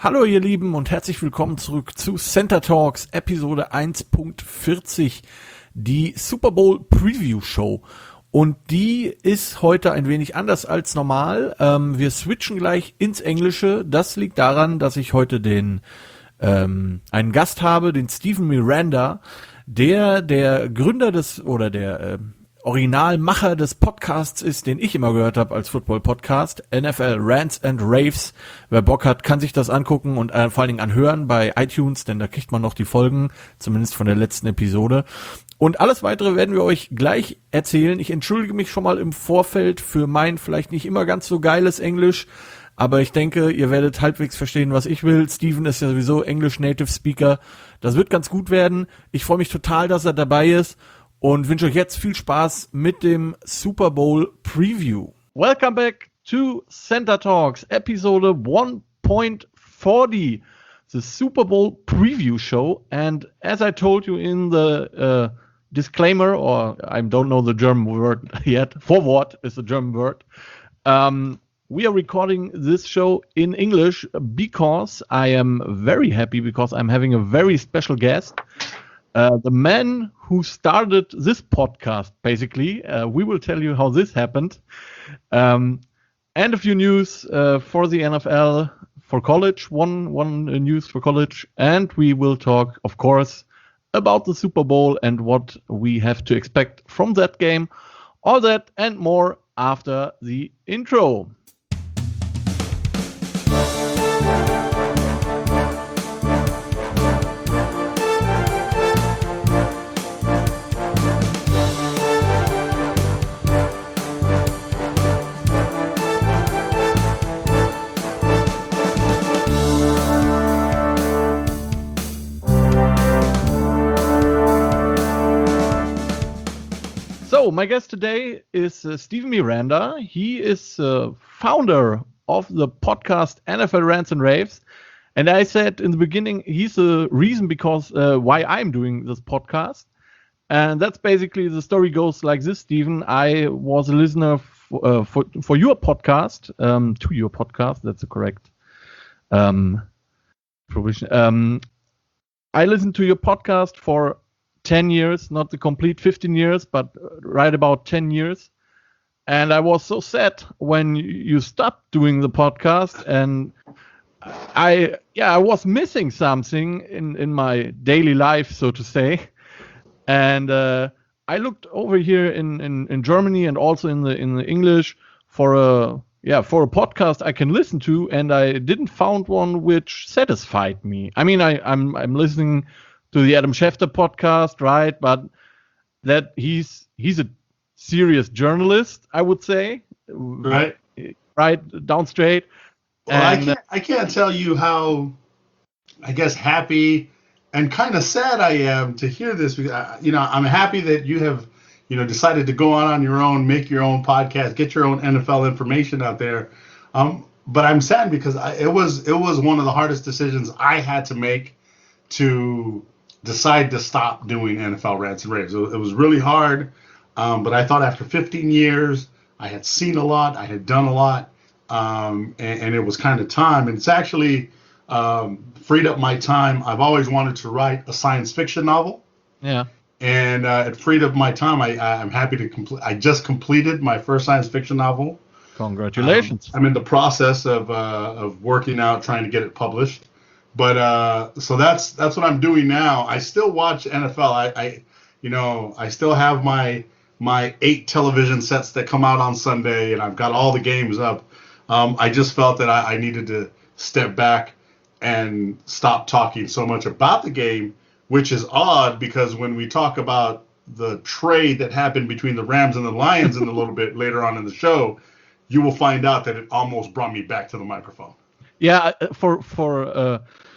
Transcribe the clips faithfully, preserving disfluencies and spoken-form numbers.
Hallo ihr Lieben und herzlich willkommen zurück zu Center Talks Episode eins Punkt vierzig, die Super Bowl Preview Show. Und die ist heute ein wenig anders als normal. Ähm, wir switchen gleich ins Englische. Das liegt daran, dass ich heute den ähm, einen Gast habe, den Steven Miranda, der der Gründer des oder der äh, Originalmacher des Podcasts ist, den ich immer gehört habe als Football-Podcast, N F L Rants and Raves. Wer Bock hat, kann sich das angucken und äh, vor allen Dingen anhören bei iTunes, denn da kriegt man noch die Folgen, zumindest von der letzten Episode. Und alles Weitere werden wir euch gleich erzählen. Ich entschuldige mich schon mal im Vorfeld für mein vielleicht nicht immer ganz so geiles Englisch, aber ich denke, ihr werdet halbwegs verstehen, was ich will. Steven ist ja sowieso English Native Speaker. Das wird ganz gut werden. Ich freue mich total, dass er dabei ist. Und wünsche euch jetzt viel Spaß mit dem Super Bowl Preview. Welcome back to Center Talks, Episode one point forty, the Super Bowl Preview Show. And as I told you in the uh, disclaimer, or I don't know the German word yet, Vorwort is the German word, um, we are recording this show in English because I am very happy because I'm having a very special guest. Uh, the man who started this podcast, basically. Uh, we will tell you how this happened. Um, and a few news uh, for the N F L, for college, one, one uh, news for college. And we will talk, of course, about the Super Bowl and what we have to expect from that game. All that and more after the intro. So, my guest today is uh, Steven Miranda. He is uh, founder of the podcast N F L Rants and Raves. And I said in the beginning, he's the reason because uh, why I'm doing this podcast. And that's basically, the story goes like this, Steven. I was a listener f- uh, for, for your podcast, um, to your podcast, that's the correct um, provision. Um, I listened to your podcast for ten years, not the complete fifteen years, but right about ten years. And I was so sad when you stopped doing the podcast, and I, yeah, I was missing something in, in my daily life, so to say. And uh, I looked over here in, in, in Germany and also in the in the English for a yeah for a podcast I can listen to, and I didn't found one which satisfied me. I mean, I I'm I'm listening to the Adam Schefter podcast, right? But that he's he's a serious journalist, I would say, right, right down straight. Well, and, I can't I can't tell you how, I guess, happy and kind of sad I am to hear this. You know, I'm happy that you have, you know, decided to go on on your own, make your own podcast, get your own N F L information out there. Um, but I'm sad because I, it was it was one of the hardest decisions I had to make to decide to stop doing N F L Rants and Raves. It was really hard, um, but I thought after fifteen years, I had seen a lot, I had done a lot, um, and, and it was kind of time. And it's actually um, freed up my time. I've always wanted to write a science fiction novel. Yeah. And uh, it freed up my time. I, I'm happy to complete. I just completed my first science fiction novel. Congratulations. Um, I'm in the process of uh, of working out, trying to get it published. But uh, so that's that's what I'm doing now. I still watch N F L. I, I you know, I still have my my eight television sets that come out on Sunday, and I've got all the games up. Um, I just felt that I, I needed to step back and stop talking so much about the game, which is odd because when we talk about the trade that happened between the Rams and the Lions in a little bit later on in the show, you will find out that it almost brought me back to the microphone. Yeah, for for uh,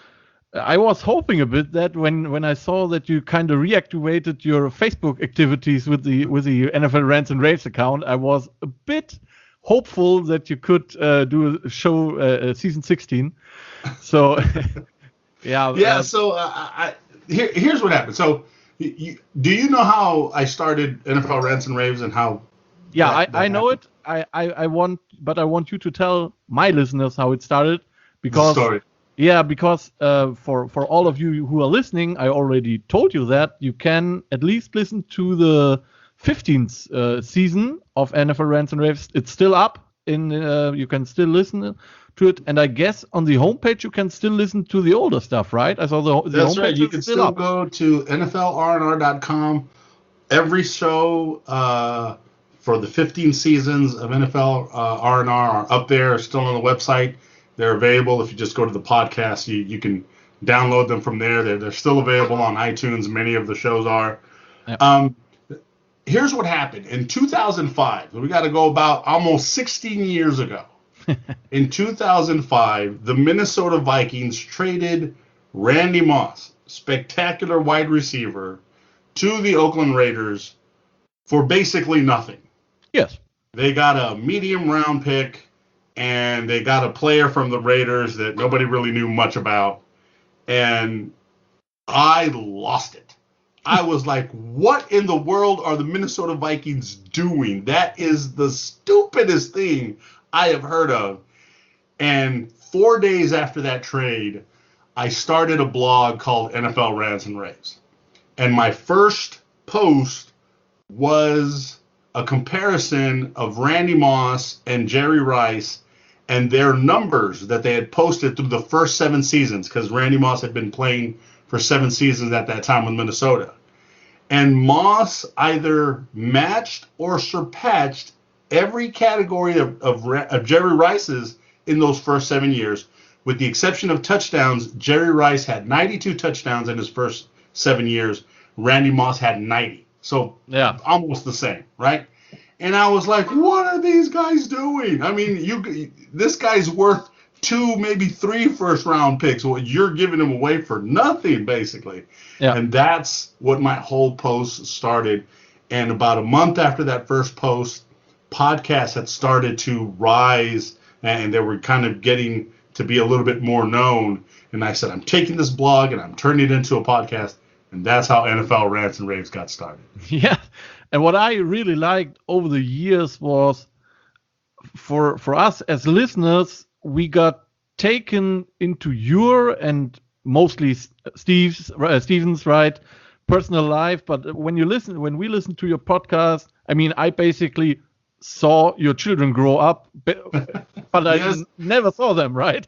I was hoping a bit that when, when I saw that you kind of reactivated your Facebook activities with the with the N F L Rants and Raves account, I was a bit hopeful that you could uh, do a show uh, season sixteen. So yeah, yeah. Uh, so uh, I, here here's what happened. So you, do you know how I started N F L Rants and Raves and how? Yeah, that, I, that I know happened? it. I, I, I want, but I want you to tell my listeners how it started because Story. Yeah, because uh, for for all of you who are listening, I already told you that you can at least listen to the fifteenth uh, season of N F L Rants and Raves. It's still up. In uh, you can still listen to it, and I guess on the homepage you can still listen to the older stuff, right? I saw the, the That's homepage right. You is can still still up. go to N F L R N R dot com. Every show uh, for the fifteen seasons of N F L uh, R and R are up there, still on the website. They're available. If you just go to the podcast, you, you can download them from there. They're, they're still available on iTunes. Many of the shows are. Yep. Um, here's what happened. In two thousand five, we got to go about almost sixteen years ago. In two thousand five, the Minnesota Vikings traded Randy Moss, spectacular wide receiver, to the Oakland Raiders for basically nothing. Yes. They got a medium round pick, and they got a player from the Raiders that nobody really knew much about. And I lost it. I was like, what in the world are the Minnesota Vikings doing? That is the stupidest thing I have heard of. And four days after that trade, I started a blog called N F L Rants and Raves. And my first post was a comparison of Randy Moss and Jerry Rice and their numbers that they had posted through the first seven seasons, because Randy Moss had been playing for seven seasons at that time with Minnesota. And Moss either matched or surpassed every category of, of, of Jerry Rice's in those first seven years. With the exception of touchdowns, Jerry Rice had ninety-two touchdowns in his first seven years. Randy Moss had ninety. So yeah, almost the same, right? And I was like, what are these guys doing? I mean, you this guy's worth two, maybe three first round picks. Well, you're giving him away for nothing, basically. Yeah. And that's what my whole post started. And about a month after that first post, podcasts had started to rise, and they were kind of getting to be a little bit more known. And I said, I'm taking this blog and I'm turning it into a podcast. And that's how N F L Rants and Raves got started. Yeah. And what I really liked over the years was for for us as listeners, we got taken into your and mostly Steve's uh, Steven's right personal life. But when you listen, when we listen to your podcast, I mean, I basically saw your children grow up, but, but I Yes. n- never saw them, right?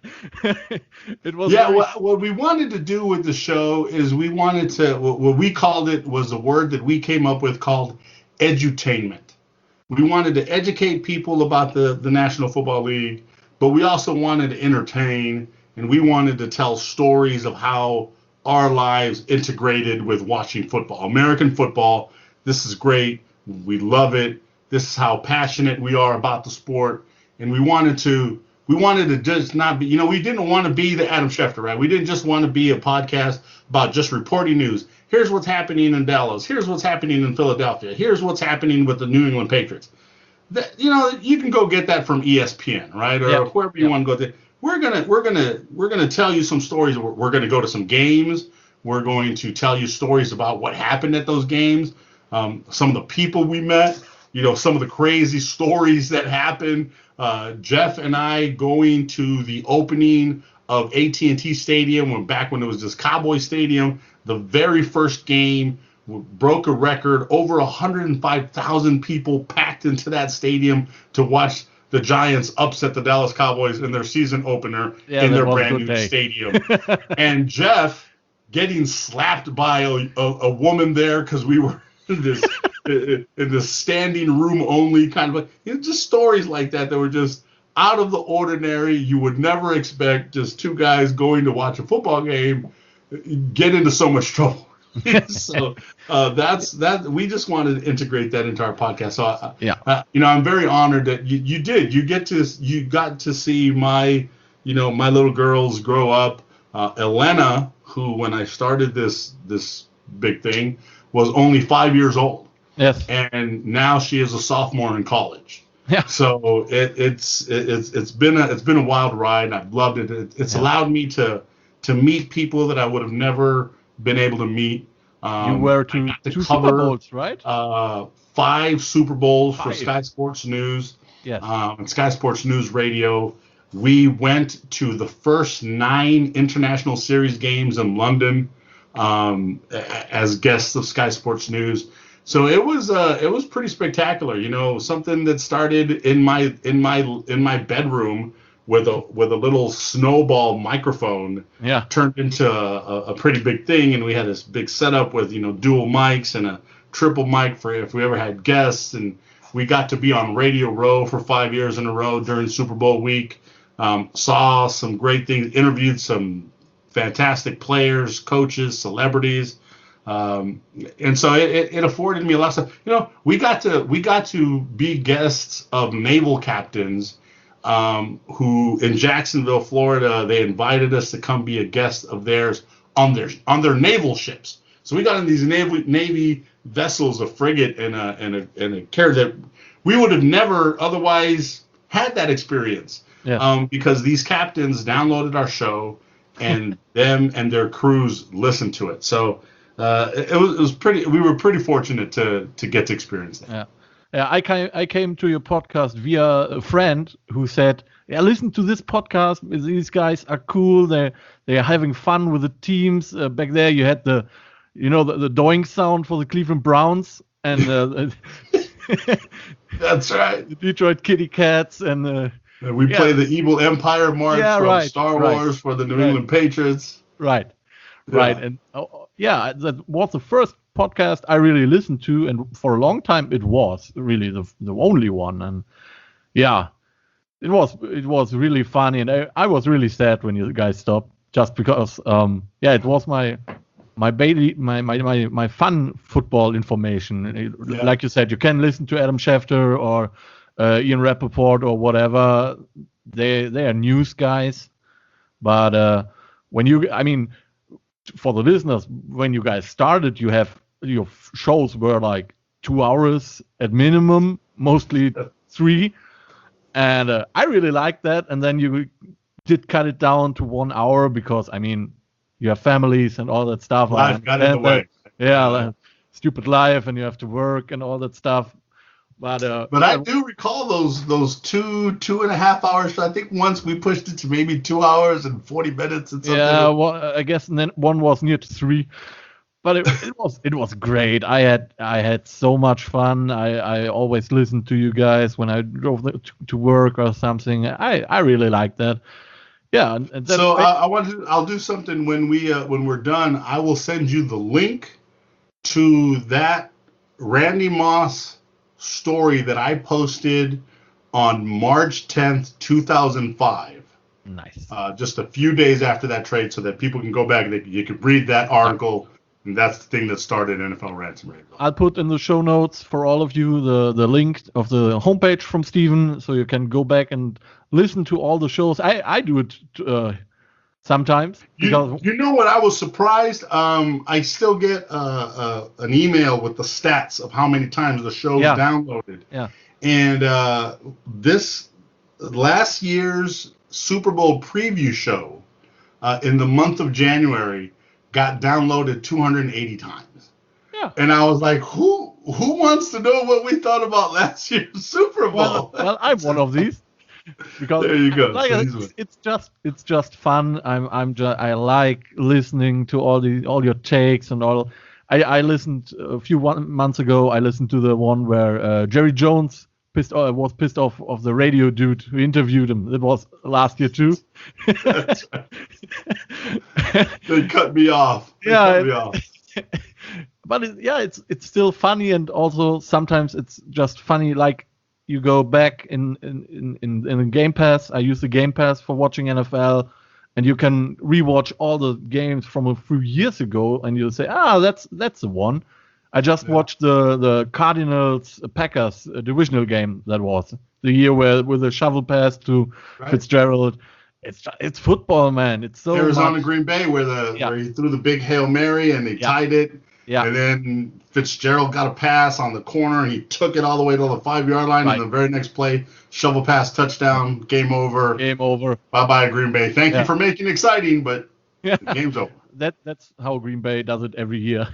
It was Yeah, very- what, what we wanted to do with the show is we wanted to, what, what we called it was a word that we came up with called edutainment. We wanted to educate people about the, the National Football League, but we also wanted to entertain, and we wanted to tell stories of how our lives integrated with watching football. American football, this is great. We love it. This is how passionate we are about the sport. And we wanted to we wanted to just not be, you know, we didn't want to be the Adam Schefter, right? We didn't just want to be a podcast about just reporting news. Here's what's happening in Dallas. Here's what's happening in Philadelphia. Here's what's happening with the New England Patriots. That, you know, you can go get that from E S P N, right? Or Yep. wherever you Yep. want to go. To. We're gonna we're gonna we're gonna tell you some stories. We're, we're gonna go to some games. We're going to tell you stories about what happened at those games. Um, some of the people we met. You know, some of the crazy stories that happened. Uh, Jeff and I going to the opening of A T and T Stadium when back when it was just Cowboy Stadium. The very first game broke a record. Over one hundred five thousand people packed into that stadium to watch the Giants upset the Dallas Cowboys in their season opener Yeah, in that their was a brand good new day. stadium. And Jeff getting slapped by a, a, a woman there because we were in this in this standing room only kind of, you know, just stories like that that were just out of the ordinary. You would never expect just two guys going to watch a football game get into so much trouble. So uh, that's that. We just wanted to integrate that into our podcast. So uh, Yeah. uh, you know, I'm very honored that you, you did. You get to you got to see my you know my little girls grow up. Uh, Elena, who when I started this this big thing was only five years old. Yes. And now she is a sophomore in college. Yeah. So it, it's it, it's it's been a it's been a wild ride, and I've loved it. it it's Yeah. allowed me to to meet people that I would have never been able to meet. Um, You were I to got to two Super cover, Bowls, right? Uh, five Super Bowls for Five. Sky Sports News Yes. um, and Sky Sports News Radio. We went to the first nine International Series games in London um, as guests of Sky Sports News. So it was uh, it was pretty spectacular. You know, something that started in my in my in my bedroom with a with a little snowball microphone. Yeah. Turned into a, a pretty big thing, and we had this big setup with you know dual mics and a triple mic for if we ever had guests, and we got to be on Radio Row for five years in a row during Super Bowl week. Um, saw some great things, interviewed some fantastic players, coaches, celebrities, um, and so it, it afforded me a lot of stuff. You know, we got to we got to be guests of naval captains um, who in Jacksonville, Florida, they invited us to come be a guest of theirs on their on their naval ships. So we got in these Navy Navy vessels, a frigate and a and a and a carrier that we would have never otherwise had that experience. Yeah. Um, because these captains downloaded our show, and them and their crews listened to it. So uh, it, it was it was pretty. We were pretty fortunate to to get to experience that. Yeah, yeah. I came I came to your podcast via a friend who said, "Yeah, listen to this podcast. These guys are cool. They they are having fun with the teams." Uh, back there, you had the, you know, the, the doink sound for the Cleveland Browns and uh, that's right. The Detroit Kitty Cats and. Uh, We yeah. play the Evil Empire March yeah, from right, Star right. Wars for the New right. England Patriots. Right, Yeah. right, and oh, yeah, that was the first podcast I really listened to, and for a long time it was really the the only one, and yeah, it was it was really funny, and I, I was really sad when you guys stopped, just because um yeah, it was my my baby my my my, my fun football information. Yeah. Like you said, you can listen to Adam Schefter or Uh, Ian Rappaport or whatever. They they are news guys, but uh, when you, I mean, for the listeners, when you guys started, you have your shows were like two hours at minimum, mostly three, and uh, I really liked that. And then you did cut it down to one hour because I mean, you have families and all that stuff. Life got in the way. Yeah, like, stupid life, and you have to work and all that stuff. But uh, But I do recall those those two two and a half hours. I think once we pushed it to maybe two hours and forty minutes and something. Yeah, well, I guess and then one was near to three, but it, it was it was great. I had I had so much fun. I, I always listened to you guys when I drove to, to work or something. I, I really liked that. Yeah. And, and so uh, I want to. I'll do something when we uh, when we're done. I will send you the link to that Randy Moss story that I posted on March tenth, two thousand five. Nice. Uh, just a few days after that trade, so that people can go back and they, you can read that article, and that's the thing that started N F L Ransom Radio. I'll put in the show notes for all of you the, the link of the homepage from Steven, so you can go back and listen to all the shows. I, I do it uh, sometimes. Because you, you know what? I was surprised. Um, I still get uh, uh, an email with the stats of how many times the show's Yeah. downloaded. Yeah. And uh, this last year's Super Bowl preview show uh, in the month of January got downloaded two hundred eighty times. Yeah. And I was like, who who wants to know what we thought about last year's Super Bowl? Well, well, I'm one of these. Because There you go. Like, So it's, he's one. it's just it's just fun. I'm I'm just I like listening to all the all your takes and all. I, I listened a few one, months ago. I listened to the one where uh, Jerry Jones pissed uh, was pissed off of the radio dude who interviewed him. It was last year too. That's right. They cut me off. They Yeah, cut it- me off. But it, yeah, it's it's still funny, and also sometimes it's just funny. Like you go back in in in in, in the Game Pass. I use the Game Pass for watching N F L, and you can rewatch all the games from a few years ago, and you'll say, ah, that's that's the one. I just Yeah. watched the the Cardinals Packers uh, divisional game. That was the year where with the shovel pass to Right. Fitzgerald. It's it's football, man. It's so Arizona much. Green Bay where the Yeah. where he threw the big Hail Mary and they Yeah. tied it. Yeah. And then Fitzgerald got a pass on the corner and he took it all the way to the five yard line. Right. And the very next play, shovel pass, touchdown, game over. Game over. Bye bye, Green Bay. Thank Yeah. you for making it exciting, but Yeah. the game's over. That that's how Green Bay does it every year.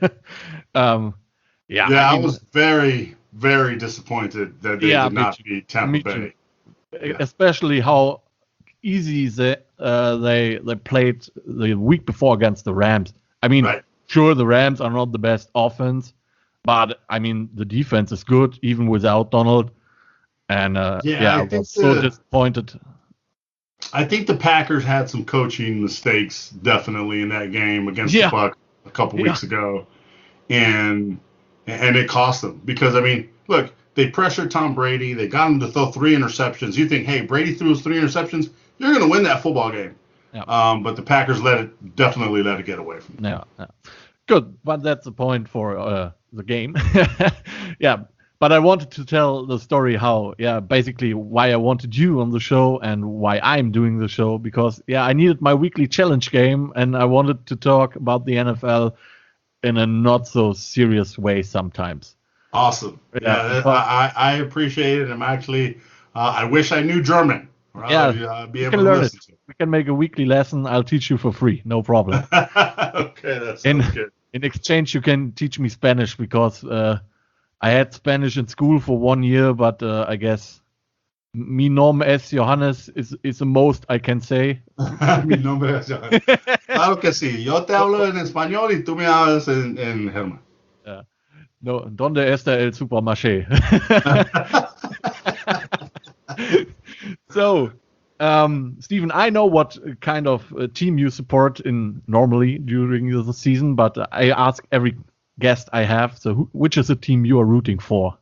um, yeah, Yeah, I, mean, was very, very disappointed that they Yeah, did me not too. beat Tampa Me Bay. too. yeah. especially how easy they uh, they they played the week before against the Rams. I mean, Right. sure, the Rams are not the best offense, but I mean the defense is good even without Donald. And uh, Yeah, yeah, I I think was so the- disappointed. I think the Packers had some coaching mistakes definitely in that game against Yeah. the Bucs a couple Yeah. weeks ago, and and it cost them because I mean, look, they pressured Tom Brady, they got him to throw three interceptions. You think, hey, Brady threw his three interceptions, you're going to win that football game. Yeah. Um, but the Packers let it definitely let it get away from them. Yeah, yeah. Good, but that's the point for uh, the game. Yeah, but I wanted to tell the story how, yeah, basically why I wanted you on the show and why I'm doing the show because, yeah, I needed my weekly challenge game and I wanted to talk about the N F L in a not so serious way sometimes. Awesome. Yeah, Yeah, that- but- I, I appreciate it. I'm actually, uh, I wish I knew German. Or Yeah, I'd uh, be You able can to learn it. listen to We can make a weekly lesson. I'll teach you for free, no problem. it. Okay, that sounds In- good. In exchange, you can teach me Spanish because uh, I had Spanish in school for one year, but uh, I guess mi nombre es Johannes is, is the most I can say. Mi nombre es Johan. Claro que sí. Yo te hablo en español y tú me hablas en, en German. No, ¿Dónde está el supermarché? So, um, Stephen, I know what kind of uh, team you support in normally during the season, but I ask every guest I have. So, who, which is the team you are rooting for?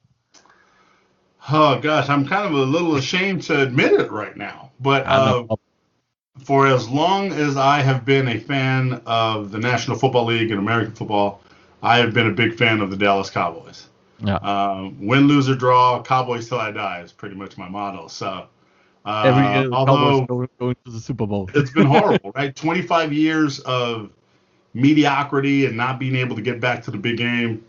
Oh gosh, I'm kind of a little ashamed to admit it right now, but Ah, no uh, problem. for as long as I have been a fan of the National Football League and American football, I have been a big fan of the Dallas Cowboys. Yeah. Uh, win, lose, or draw, Cowboys till I die is pretty much my motto. So, uh, Every year, the although Cowboys go, going to the Super Bowl. it's been horrible, right? twenty-five years of mediocrity and not being able to get back to the big game.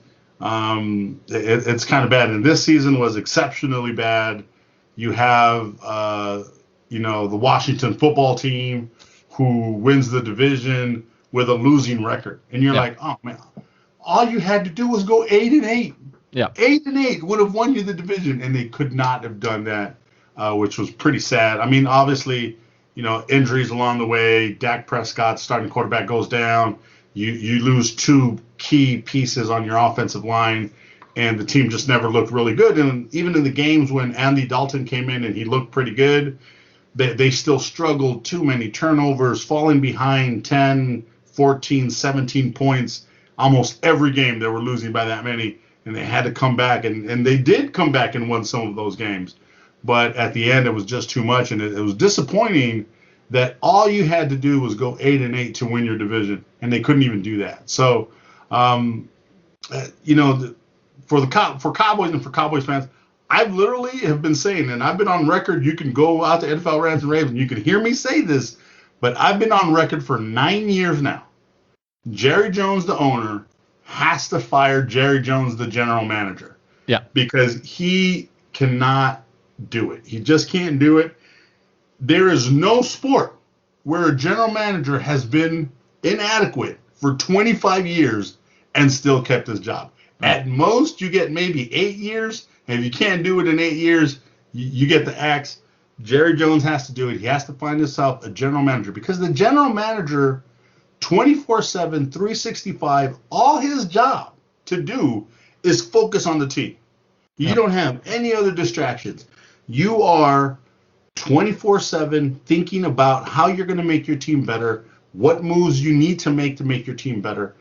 Um, it, it's kind of bad. And this season was exceptionally bad. You have, uh, you know, the Washington football team who wins the division with a losing record. And you're Yeah. like, oh, man, all you had to do was go eight and eight. Yeah. Eight and eight would have won you the division. And they could not have done that, uh, which was pretty sad. I mean, obviously, you know, injuries along the way. Dak Prescott, starting quarterback, goes down. You you lose two key pieces on your offensive line, and the team just never looked really good. And even in the games when Andy Dalton came in and he looked pretty good, they, they still struggled. Too many turnovers, falling behind ten, fourteen, seventeen points. Almost every game they were losing by that many, and they had to come back. And, and they did come back and won some of those games. But at the end, it was just too much, and it, it was disappointing that all you had to do was go eight and eight to win your division, and they couldn't even do that. So, um, uh, you know, the, for the Cow- for Cowboys and for Cowboys fans, I literally have been saying, and I've been on record. You can go out to N F L Rants and Raves, and you can hear me say this, but I've been on record for nine years now. Jerry Jones, the owner, has to fire Jerry Jones, the general manager. Yeah. Because he cannot do it. He just can't do it. There is no sport where a general manager has been inadequate for twenty-five years and still kept his job. At most, you get maybe eight years, and if you can't do it in eight years, you, you get the axe. Jerry Jones has to do it. He has to find himself a general manager because the general manager, twenty-four seven, three sixty-five, all his job to do is focus on the team. You Yeah. don't have any other distractions. You are twenty-four seven thinking about how you're going to make your team better, what moves you need to make to make your team better.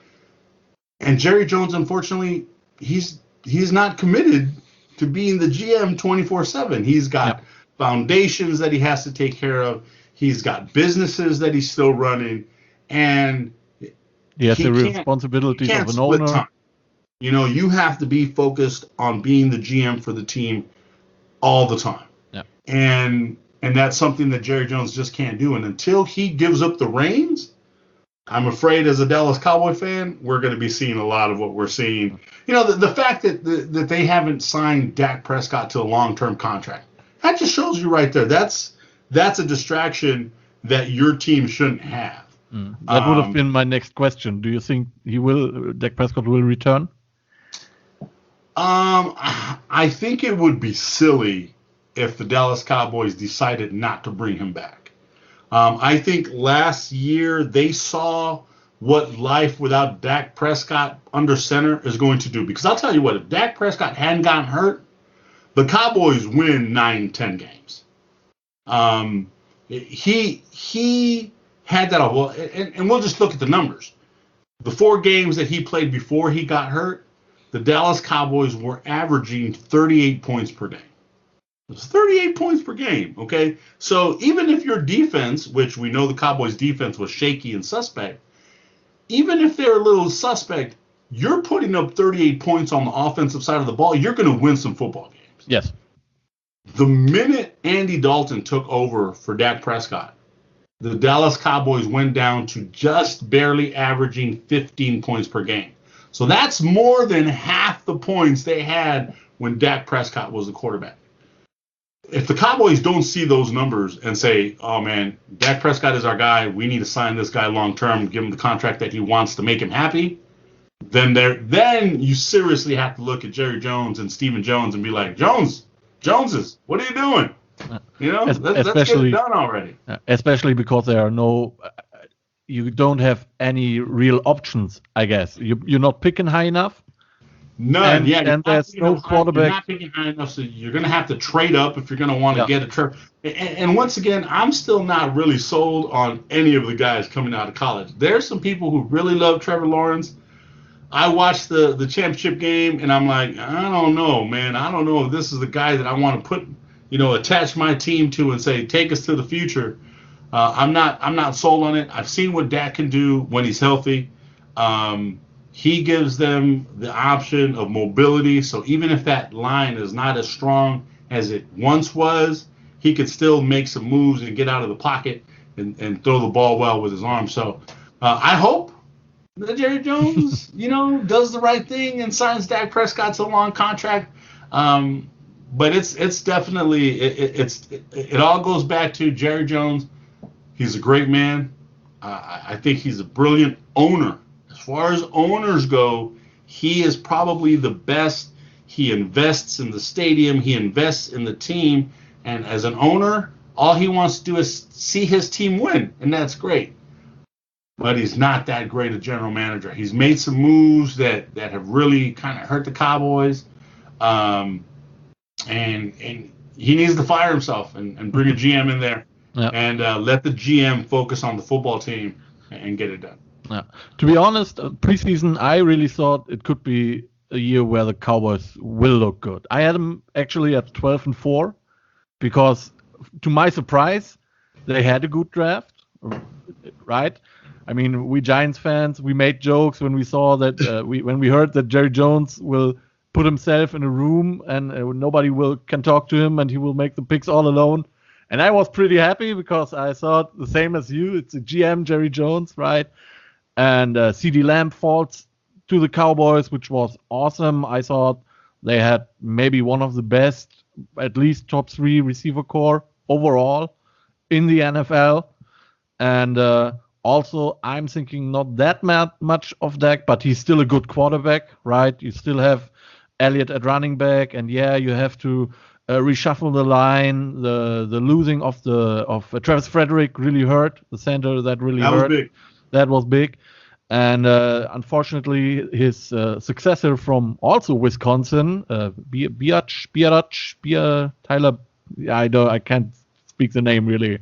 And Jerry Jones, unfortunately, he's he's not committed to being the G M twenty-four seven. He's got Yeah. foundations that he has to take care of. He's got businesses that he's still running, and He has He the can't- responsibilities can't of an split owner. time. You know, you have to be focused on being the G M for the team all the time. Yeah. And and that's something that Jerry Jones just can't do. And until he gives up the reins, I'm afraid as a Dallas Cowboy fan, we're going to be seeing a lot of what we're seeing. You know, the, the fact that the, that they haven't signed Dak Prescott to a long-term contract, that just shows you right there. That's that's a distraction that your team shouldn't have. Mm. That would have Um, been my next question. Do you think he will, Dak Prescott will return? Um, I think it would be silly if the Dallas Cowboys decided not to bring him back. Um, I think last year they saw what life without Dak Prescott under center is going to do. Because I'll tell you what, if Dak Prescott hadn't gotten hurt, the Cowboys win nine, ten games. Um, he he had that. Well, and, and we'll just look at the numbers. The four games that he played before he got hurt, the Dallas Cowboys were averaging thirty-eight points per game. It's thirty-eight points per game, okay? So even if your defense, which we know the Cowboys' defense was shaky and suspect, even if they're a little suspect, you're putting up thirty-eight points on the offensive side of the ball, you're going to win some football games. Yes. The minute Andy Dalton took over for Dak Prescott, the Dallas Cowboys went down to just barely averaging fifteen points per game. So that's more than half the points they had when Dak Prescott was the quarterback. If the Cowboys don't see those numbers and say, oh, man, Dak Prescott is our guy, we need to sign this guy long-term, give him the contract that he wants to make him happy, then there, then you seriously have to look at Jerry Jones and Stephen Jones and be like, Jones, Joneses, what are you doing? You know, let's, let's get it done already. Especially because there are no, you don't have any real options, I guess. You, you're not picking high enough. None, and, yeah. And there's no high, quarterback. You're not picking high enough, so you're going to have to trade up if you're going to want to yeah. get a trip. And, and once again, I'm still not really sold on any of the guys coming out of college. There's some people who really love Trevor Lawrence. I watched the, the championship game, and I'm like, I don't know, man. I don't know if this is the guy that I want to put, you know, attach my team to and say, take us to the future. Uh, I'm not I'm not sold on it. I've seen what Dak can do when he's healthy. Um, he gives them the option of mobility. So even if that line is not as strong as it once was, he could still make some moves and get out of the pocket and, and throw the ball well with his arms. So uh, I hope that Jerry Jones, you know, does the right thing and signs Dak Prescott to a long contract. Um, but it's it's definitely it, it, it's it, it all goes back to Jerry Jones. He's a great man. Uh, I think he's a brilliant owner. As far as owners go, he is probably the best. He invests in the stadium. He invests in the team. And as an owner, all he wants to do is see his team win, and that's great. But he's not that great a general manager. He's made some moves that, that have really kind of hurt the Cowboys. Um, and and he needs to fire himself and, and bring a G M in there. Yep. And uh, let the G M focus on the football team and get it done. Yeah. To be honest, uh, preseason, I really thought it could be a year where the Cowboys will look good. I had them actually at twelve and four because, to my surprise, they had a good draft, right? I mean, we Giants fans, we made jokes when we saw that, uh, we when we heard that Jerry Jones will put himself in a room and uh, nobody will can talk to him and he will make the picks all alone. And I was pretty happy because I thought the same as you. It's a G M, Jerry Jones, right? And uh, CeeDee Lamb falls to the Cowboys, which was awesome. I thought they had maybe one of the best, at least top three receiver core overall in the N F L. And uh, also, I'm thinking not that much of Dak, but he's still a good quarterback, right? You still have Elliott at running back, and yeah, you have to Uh, reshuffle the line. The the losing of the of uh, Travis Frederick really hurt. The center that really that hurt. Was big. That was big, and uh, unfortunately, his uh, successor from also Wisconsin, uh, Biatch, Biatch, Biatch, Tyler. I don't. I can't speak the name really.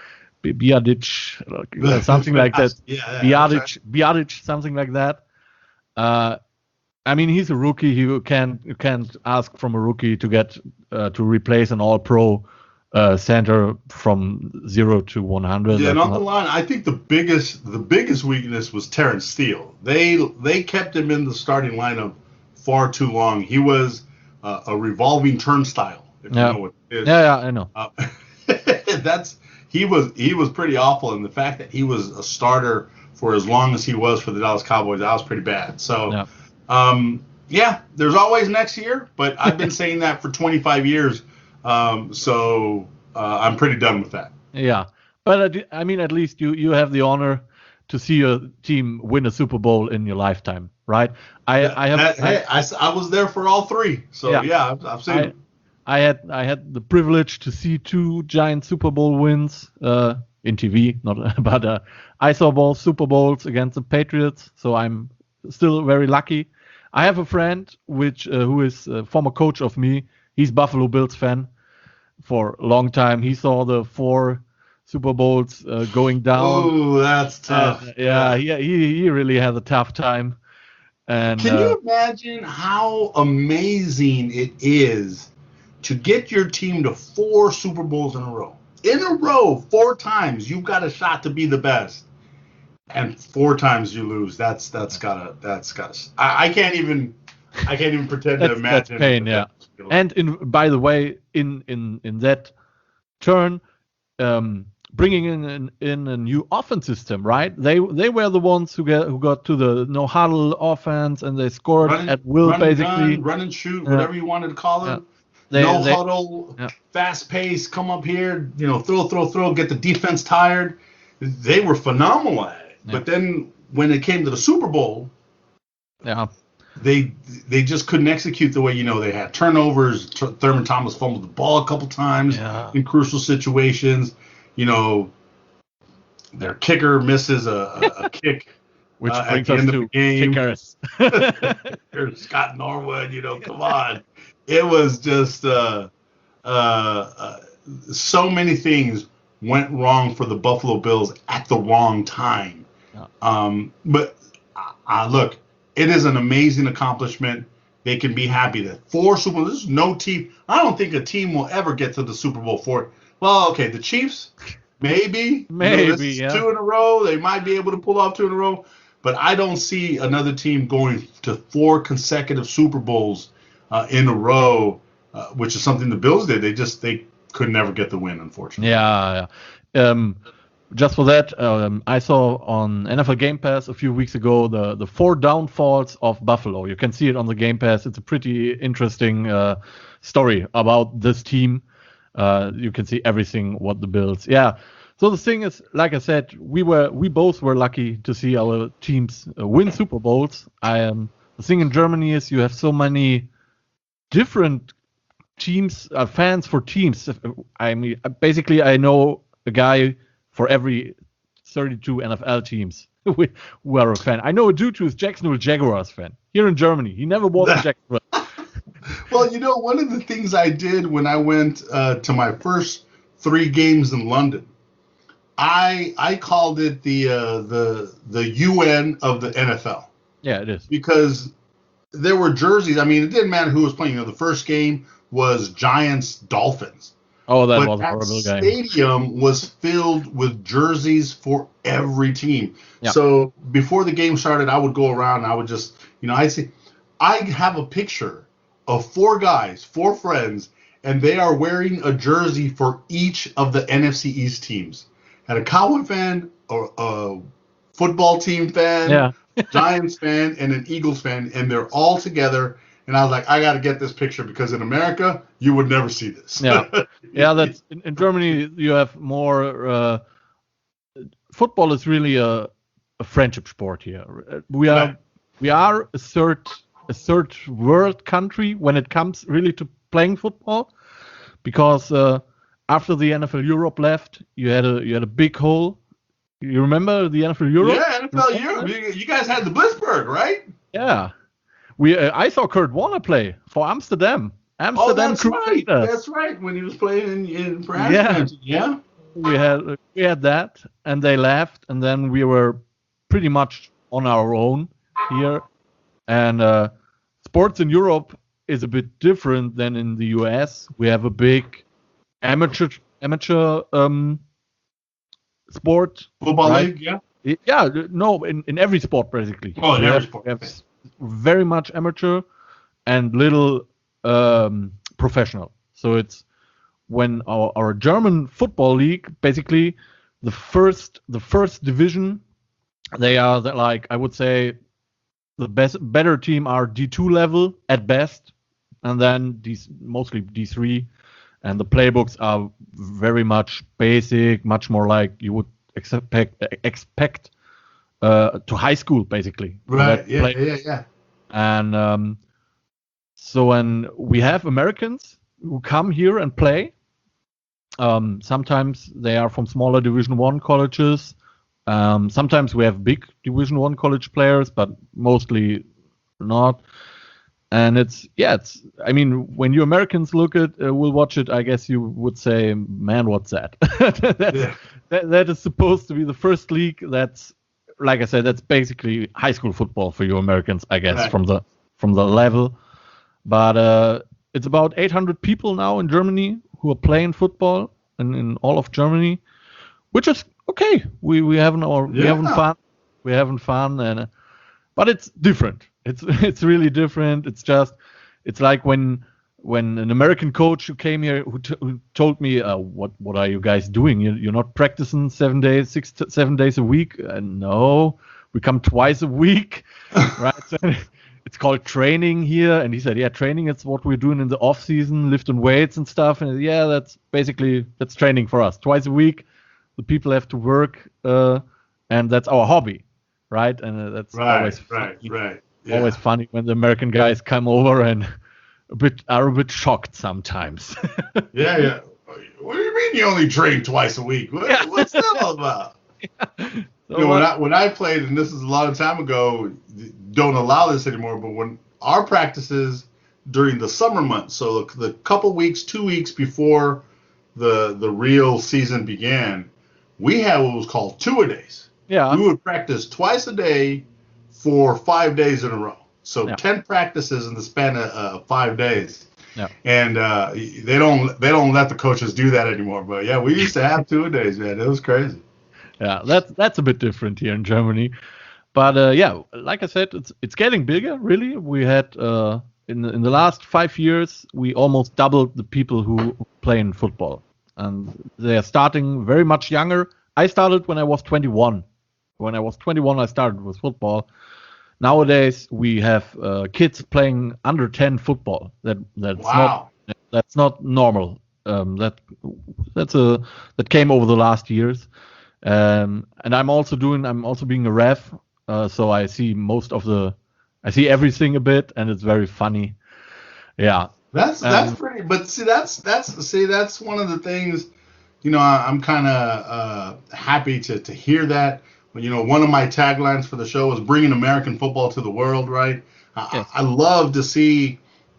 Biadic, uh, something like that. yeah, Biadic, Biadic, something like that. Uh, I mean, he's a rookie. You can't you can't ask from a rookie to get uh, to replace an All-Pro uh, center from zero to one hundred. Yeah, and on not... the line, I think the biggest the biggest weakness was Terrence Steele. They they kept him in the starting lineup far too long. He was uh, a revolving turnstile. If yeah. you know what it is. Yeah, yeah, I know. Uh, that's he was he was pretty awful, and the fact that he was a starter for as long as he was for the Dallas Cowboys, that was pretty bad. So. Yeah. Um, yeah, there's always next year, but I've been saying that for twenty-five years, um, so uh, I'm pretty done with that. Yeah, but uh, I mean, at least you, you have the honor to see your team win a Super Bowl in your lifetime, right? I yeah, I have. That, I, hey, I, I was there for all three, so yeah, yeah I've, I've seen. I, I had I had the privilege to see two giant Super Bowl wins uh, in T V, not but uh, I saw both Super Bowls against the Patriots, so I'm still very lucky. I have a friend which uh, who is a former coach of me. He's Buffalo Bills fan for a long time. He saw the four Super Bowls uh, going down. Oh, that's tough. And, uh, yeah, he, he he really had a tough time. And can uh, you imagine how amazing it is to get your team to four Super Bowls in a row? In a row, four times, you've got a shot to be the best, and four times you lose. That's that's gotta that's gotta. I, I can't even I can't even pretend that's, to imagine. That's pain, yeah. And in by the way, in in in that turn, um, bringing in, in in a new offense system, right? They they were the ones who get who got to the no huddle offense, and they scored run, at will, run basically. Gun, run and shoot, yeah. whatever you wanted to call it. Yeah. They, no they, huddle, yeah. fast pace, come up here, you know, throw, throw, throw, get the defense tired. They were phenomenal at it. Yeah. But then when it came to the Super Bowl, yeah, they they just couldn't execute the way, you know, they had turnovers. Thurman Thomas fumbled the ball a couple times yeah. in crucial situations. You know, their kicker misses a, a, a kick. Which uh, brings at the us end to of the game. kickers. There's Scott Norwood, you know, come on. It was just uh, uh, uh, so many things went wrong for the Buffalo Bills at the wrong time. Yeah. Um, but uh, look, it is an amazing accomplishment. They can be happy that four Super Bowls. There's no team. I don't think a team will ever get to the Super Bowl four. Well, okay, the Chiefs, maybe, maybe, you know, this is yeah. two in a row. They might be able to pull off two in a row. But I don't see another team going to four consecutive Super Bowls uh, in a row, uh, which is something the Bills did. They just they could never get the win, unfortunately. Yeah, yeah. Um, just for that, um, I saw on N F L Game Pass a few weeks ago the the four downfalls of Buffalo. You can see it on the Game Pass. It's a pretty interesting uh, story about this team. Uh, you can see everything what the Bills. Yeah. So the thing is, like I said, we were we both were lucky to see our teams uh, win Super Bowls. I am um, the thing in Germany is you have so many different teams, uh, fans for teams. I mean, basically, I know a guy for every thirty-two N F L teams who are a fan. I know a dude who's Jacksonville Jaguars fan here in Germany. He never was a Jacksonville. Well, you know, one of the things I did when I went uh, to my first three games in London, I I called it the uh, the the U N of the N F L. Yeah, it is. Because there were jerseys. I mean, it didn't matter who was playing. You know, the first game was Giants Dolphins. Oh, that but was a horrible that game. Stadium was filled with jerseys for every team. Yeah. So before the game started, I would go around and I would just, you know, I see, I have a picture of four guys, four friends, and they are wearing a jersey for each of the N F C East teams. Had a Cowboy fan, a, a football team fan, Yeah. Giants fan, and an Eagles fan, and they're all together. And I was like, I got to get this picture because in America, you would never see this. Yeah, yeah. That's in, in Germany. You have more. Uh, football is really a, a friendship sport here. We are Right. we are a third a third world country when it comes really to playing football, because uh, after the N F L Europe left, you had a you had a big hole. You remember the N F L Europe? Yeah, N F L Europe. You, you guys had the Blitzburg, right? Yeah. We uh, I saw Kurt Warner play for Amsterdam. Oh, Amsterdam that's right. Crusaders. That's right. When he was playing in, in for Yeah. Amsterdam. Yeah. We had we had that, and they left, and then we were pretty much on our own here. And uh, sports in Europe is a bit different than in the U S. We have a big amateur amateur um, sport. Football Right. league, yeah. I- Yeah, no, in, in every sport basically. Oh, in We every have- sport, we have okay. s- very much amateur and little um, professional. So it's when our, our German football league, basically the first the first division, they are the, like I would say the best better team are D two level at best, and then D, mostly D three, and the playbooks are very much basic, much more like you would expect expect uh, to high school basically. Right. That Yeah, play- yeah, yeah. and um, so when we have Americans who come here and play, Um, sometimes they are from smaller Division One colleges. Um, sometimes we have big Division One college players, but mostly not. And it's yeah, it's. I mean, when you Americans look at, uh, will watch it, I guess you would say, "Man, what's that?" that's, Yeah. that that is supposed to be the first league. That's, like I said, that's basically high school football for you Americans, I guess, Right. from the from the level. But uh, it's about eight hundred people now in Germany who are playing football in, in all of Germany, which is okay. We we having our we Yeah. having fun. We're having fun, and uh, but it's different. It's it's really different. It's just it's like when when an American coach who came here who, t- who told me, uh, "What what are you guys doing? You, you're not practicing seven days, six to seven days a week." Uh, no, we come twice a week, right? So it's called training here, and he said, "Yeah, training is what we're doing in the off season, lifting weights and stuff." And yeah, that's basically that's training for us twice a week. The people have to work, uh, and that's our hobby, right? And uh, that's Right, always right, funny, right. Yeah. always funny when the American guys come over and a bit are a bit shocked sometimes. Yeah, yeah. What do you mean you only train twice a week? What, Yeah. What's that all about? So, You know, when uh, I when I played, and this is a long time ago, don't allow this anymore. But when our practices during the summer months, so the, the couple weeks, two weeks before the the real season began, we had what was called two-a-days. yeah, We would practice twice a day for five days in a row. So Yeah. ten practices in the span of uh, five days. Yeah. And uh, they don't they don't let the coaches do that anymore. But yeah, we used to have two-a-days, man. It was crazy. yeah, that's that's a bit different here in Germany. But uh, yeah, like I said, it's it's getting bigger. Really, we had uh, in the, in the last five years we almost doubled the people who play in football, and they are starting very much younger. I started when I was twenty-one. When I was twenty-one, I started with football. Nowadays, we have uh, kids playing under ten football. That that's Wow. not that's not normal. Um, that that's a that came over the last years. Um, and I'm also doing I'm also being a ref, uh, so I see most of the I see everything a bit, and it's very funny. Yeah, That's that's Um, pretty. But see, that's that's see, that's one of the things. You know, I, I'm kind of uh, happy to to hear that. You know, one of my taglines for the show is bringing American football to the world. Right. I, Yes. I love to see,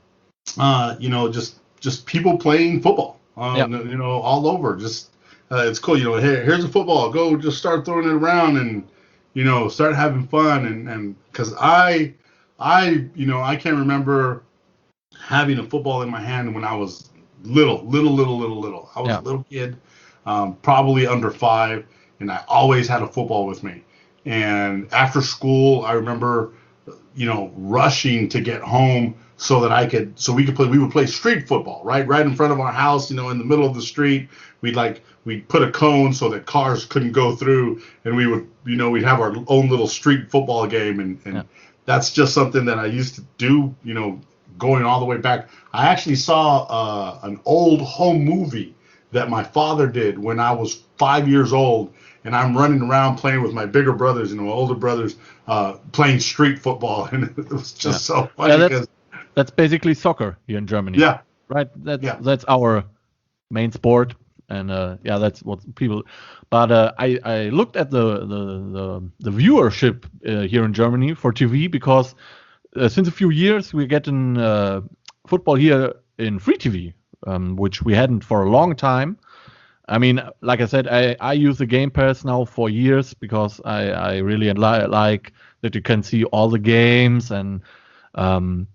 uh, you know, just just people playing football. Um, Yeah. You know, all over. Just uh, it's cool. You know, here, here's a football. Go, just start throwing it around and you know start having fun and and because I I you know I can't remember having a football in my hand when I was little, little, little, little, little. I was Yeah. a little kid, um, probably under five, and I always had a football with me. And after school, I remember, you know, rushing to get home so that I could, so we could play. We would play street football, right, right in front of our house, you know, in the middle of the street. We'd like we'd put a cone so that cars couldn't go through, and we would, you know, we'd have our own little street football game, and and Yeah. that's just something that I used to do, you know, going all the way back. I actually saw uh, an old home movie that my father did when I was five years old, and I'm running around playing with my bigger brothers and my older brothers, uh, playing street football, and it was just so funny Yeah, that's- because that's basically soccer here in Germany. yeah, right. That's Yeah. that's our main sport, and uh, yeah, that's what people. But uh, I I looked at the the the, the viewership uh, here in Germany for T V because uh, since a few years we're getting uh, football here in free T V, um, which we hadn't for a long time. I mean, like I said, I, I use the Game Pass now for years because I, I really li- like that you can see all the games, and um,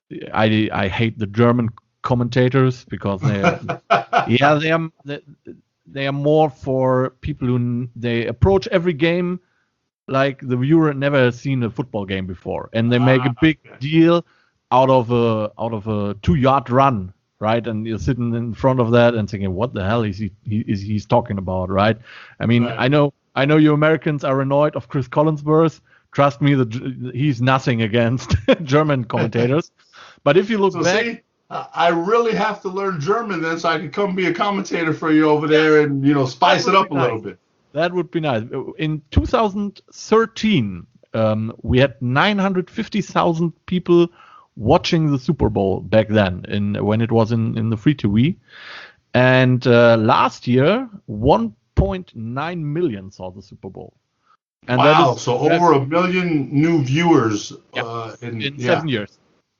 I I hate the German commentators because they yeah they are they, they are more for people who n- they approach every game like the viewer never has seen a football game before, and they make a Ah, big okay. deal out of a out of a two yard run, right? And you're sitting in front of that and thinking, what the hell is he, he is he's talking about, right? I mean, Right. I know I know you Americans are annoyed of Chris Collinsworth. Trust me, the, he's nothing against German commentators. But if you look So back, see, I I really have to learn German then, so I can come be a commentator for you over there, and you know, spice That it would up a be little nice. bit. that would be nice. In two thousand thirteen, um, we had nine hundred fifty thousand people watching the Super Bowl back then, in when it was in, in the free T V. And uh, last year, one point nine million saw the Super Bowl. And wow, that is, so over a million new viewers yeah, uh, in, in yeah. seven years.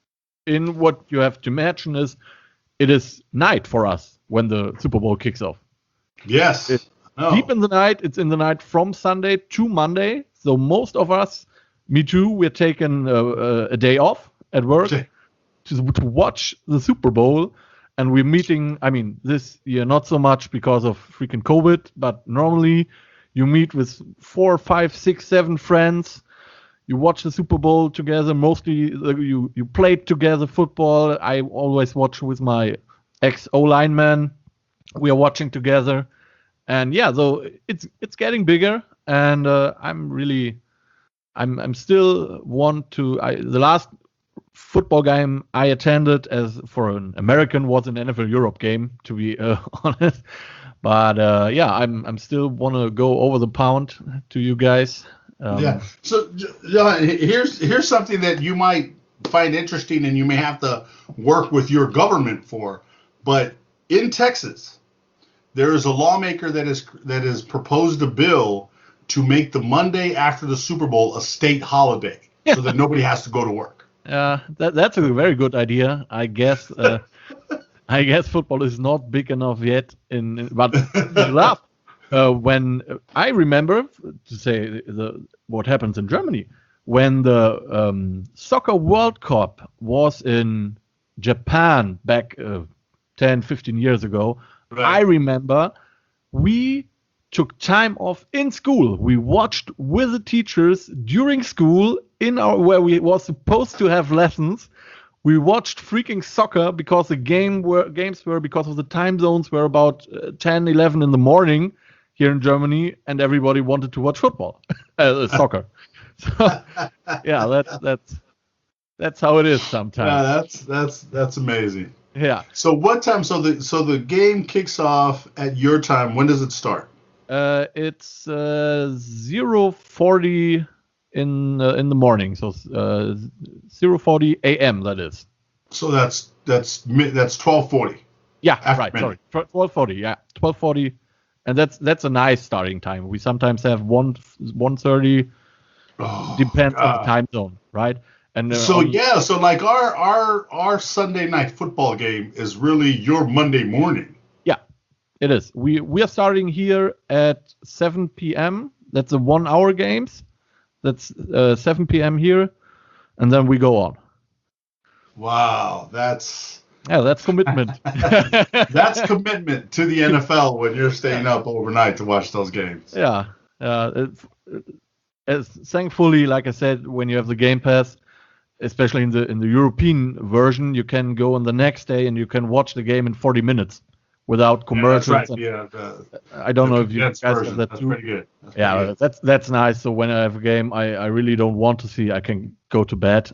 In what you have to imagine is, it is night for us when the Super Bowl kicks off. Yes. It's oh. deep in the night. It's in the night from Sunday to Monday. So most of us, me too, we're taking uh, a day off at work to, to watch the Super Bowl. And we're meeting, I mean, this year not so much because of freaking COVID, but normally you meet with four, five, six, seven friends. You watch the Super Bowl together. Mostly uh, you, you played together football. I always watch with my ex-O lineman. We are watching together. And yeah, so it's it's getting bigger. And uh, I'm really, I'm I'm still want to, I, the last football game I attended as for an American was an N F L Europe game, to be uh, honest. But uh, yeah, I'm I'm still want to go over the pound to you guys. Um, yeah. So John, here's here's something that you might find interesting, and you may have to work with your government for. But in Texas, there is a lawmaker that is that has proposed a bill to make the Monday after the Super Bowl a state holiday, so that nobody has to go to work. Uh, that that's a very good idea, I guess. Uh, I guess football is not big enough yet, in, in but you laugh uh, when uh, I remember to say the what happens in Germany when the um, soccer World Cup was in Japan back uh, ten, fifteen years ago. Right. I remember we took time off in school. We watched with the teachers during school in our where we was supposed to have lessons. We watched freaking soccer because the game were games were because of the time zones were about uh, ten, eleven in the morning here in Germany, and everybody wanted to watch football, uh, soccer. So yeah, that's that's that's how it is sometimes. Yeah, that's that's that's amazing. Yeah. So what time? So the so the game kicks off at your time. When does it start? Uh, it's uh, zero forty in uh, in the morning, so uh, zero forty a.m. That is. So that's that's that's twelve forty. Yeah, right. Midnight. Sorry, twelve forty. Yeah, twelve forty, and that's that's a nice starting time. We sometimes have one one thirty. Oh, depends God. on the time zone, right? And uh, so on, yeah, so like our our our Sunday night football game is really your Monday morning. Yeah, it is. We we are starting here at seven p.m. That's a one-hour games. That's uh, seven p.m. here, and then we go on. Wow, that's yeah, that's commitment. That's commitment to the N F L when you're staying up overnight to watch those games. Yeah, uh, it's, it's, thankfully, like I said, when you have the Game Pass, especially in the in the European version, you can go on the next day and you can watch the game in forty minutes without commercials. Yeah, that's right. Yeah, the, I don't know if you guys version. have that that's too. Pretty good. That's yeah, pretty good. that's that's nice. So when I have a game, I, I really don't want to see. I can go to bed.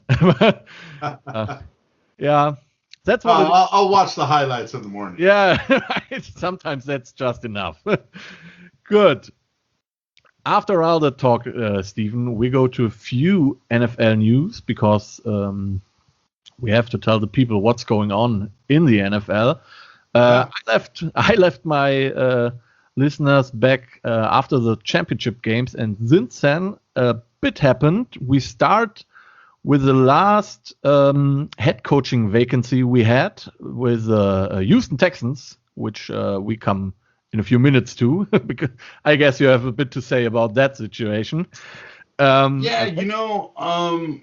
uh, yeah, that's what. Uh, I'll, I'll watch the highlights in the morning. Yeah, sometimes that's just enough. Good. After all the talk, uh, Stephen, we go to a few N F L news because um, we have to tell the people what's going on in the N F L. Uh, yeah. I left I left my uh, listeners back uh, after the championship games, and since then a bit happened. We start with the last um, head coaching vacancy we had with uh, Houston Texans, which uh, we come in a few minutes to, because I guess you have a bit to say about that situation. Um, yeah, you know, um,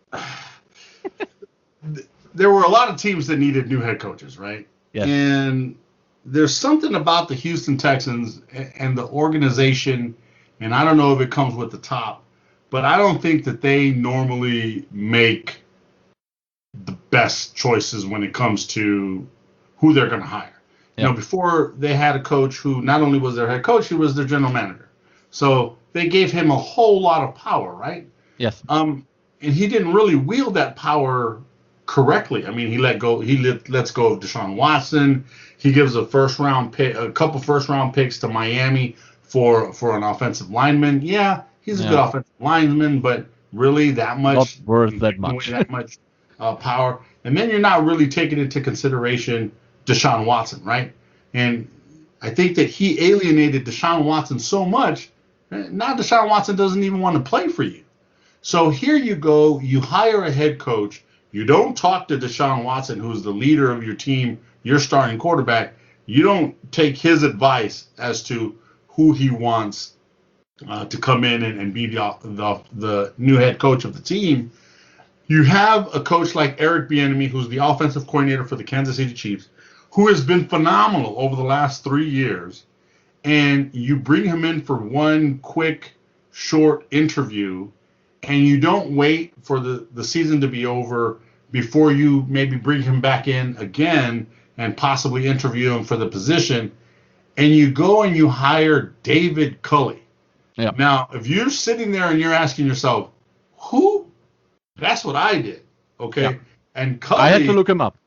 there were a lot of teams that needed new head coaches, right? Yes. And there's something about the Houston Texans and the organization, and I don't know if it comes with the top, but I don't think that they normally make the best choices when it comes to who they're going to hire. You know, before they had a coach who not only was their head coach, he was their general manager. So they gave him a whole lot of power, right? Yes. Um, and he didn't really wield that power correctly. I mean, he let go. He let lets go of Deshaun Watson. He gives a first round pick, a couple first round picks to Miami for for an offensive lineman. Yeah, he's a yeah. good offensive lineman, but really that much not worth that much. that much uh, power. And then you're not really taking into consideration Deshaun Watson, right? And I think that he alienated Deshaun Watson so much, now Deshaun Watson doesn't even want to play for you. So here you go, you hire a head coach, you don't talk to Deshaun Watson, who's the leader of your team, your starting quarterback. You don't take his advice as to who he wants uh, to come in and, and be the, the the new head coach of the team. You have a coach like Eric Bieniemy, who's the offensive coordinator for the Kansas City Chiefs, who has been phenomenal over the last three years, and you bring him in for one quick, short interview, and you don't wait for the, the season to be over before you maybe bring him back in again and possibly interview him for the position, and you go and you hire David Culley. Yeah. Now, if you're sitting there and you're asking yourself, who? That's what I did, okay? Yeah. And Culley, I had to look him up.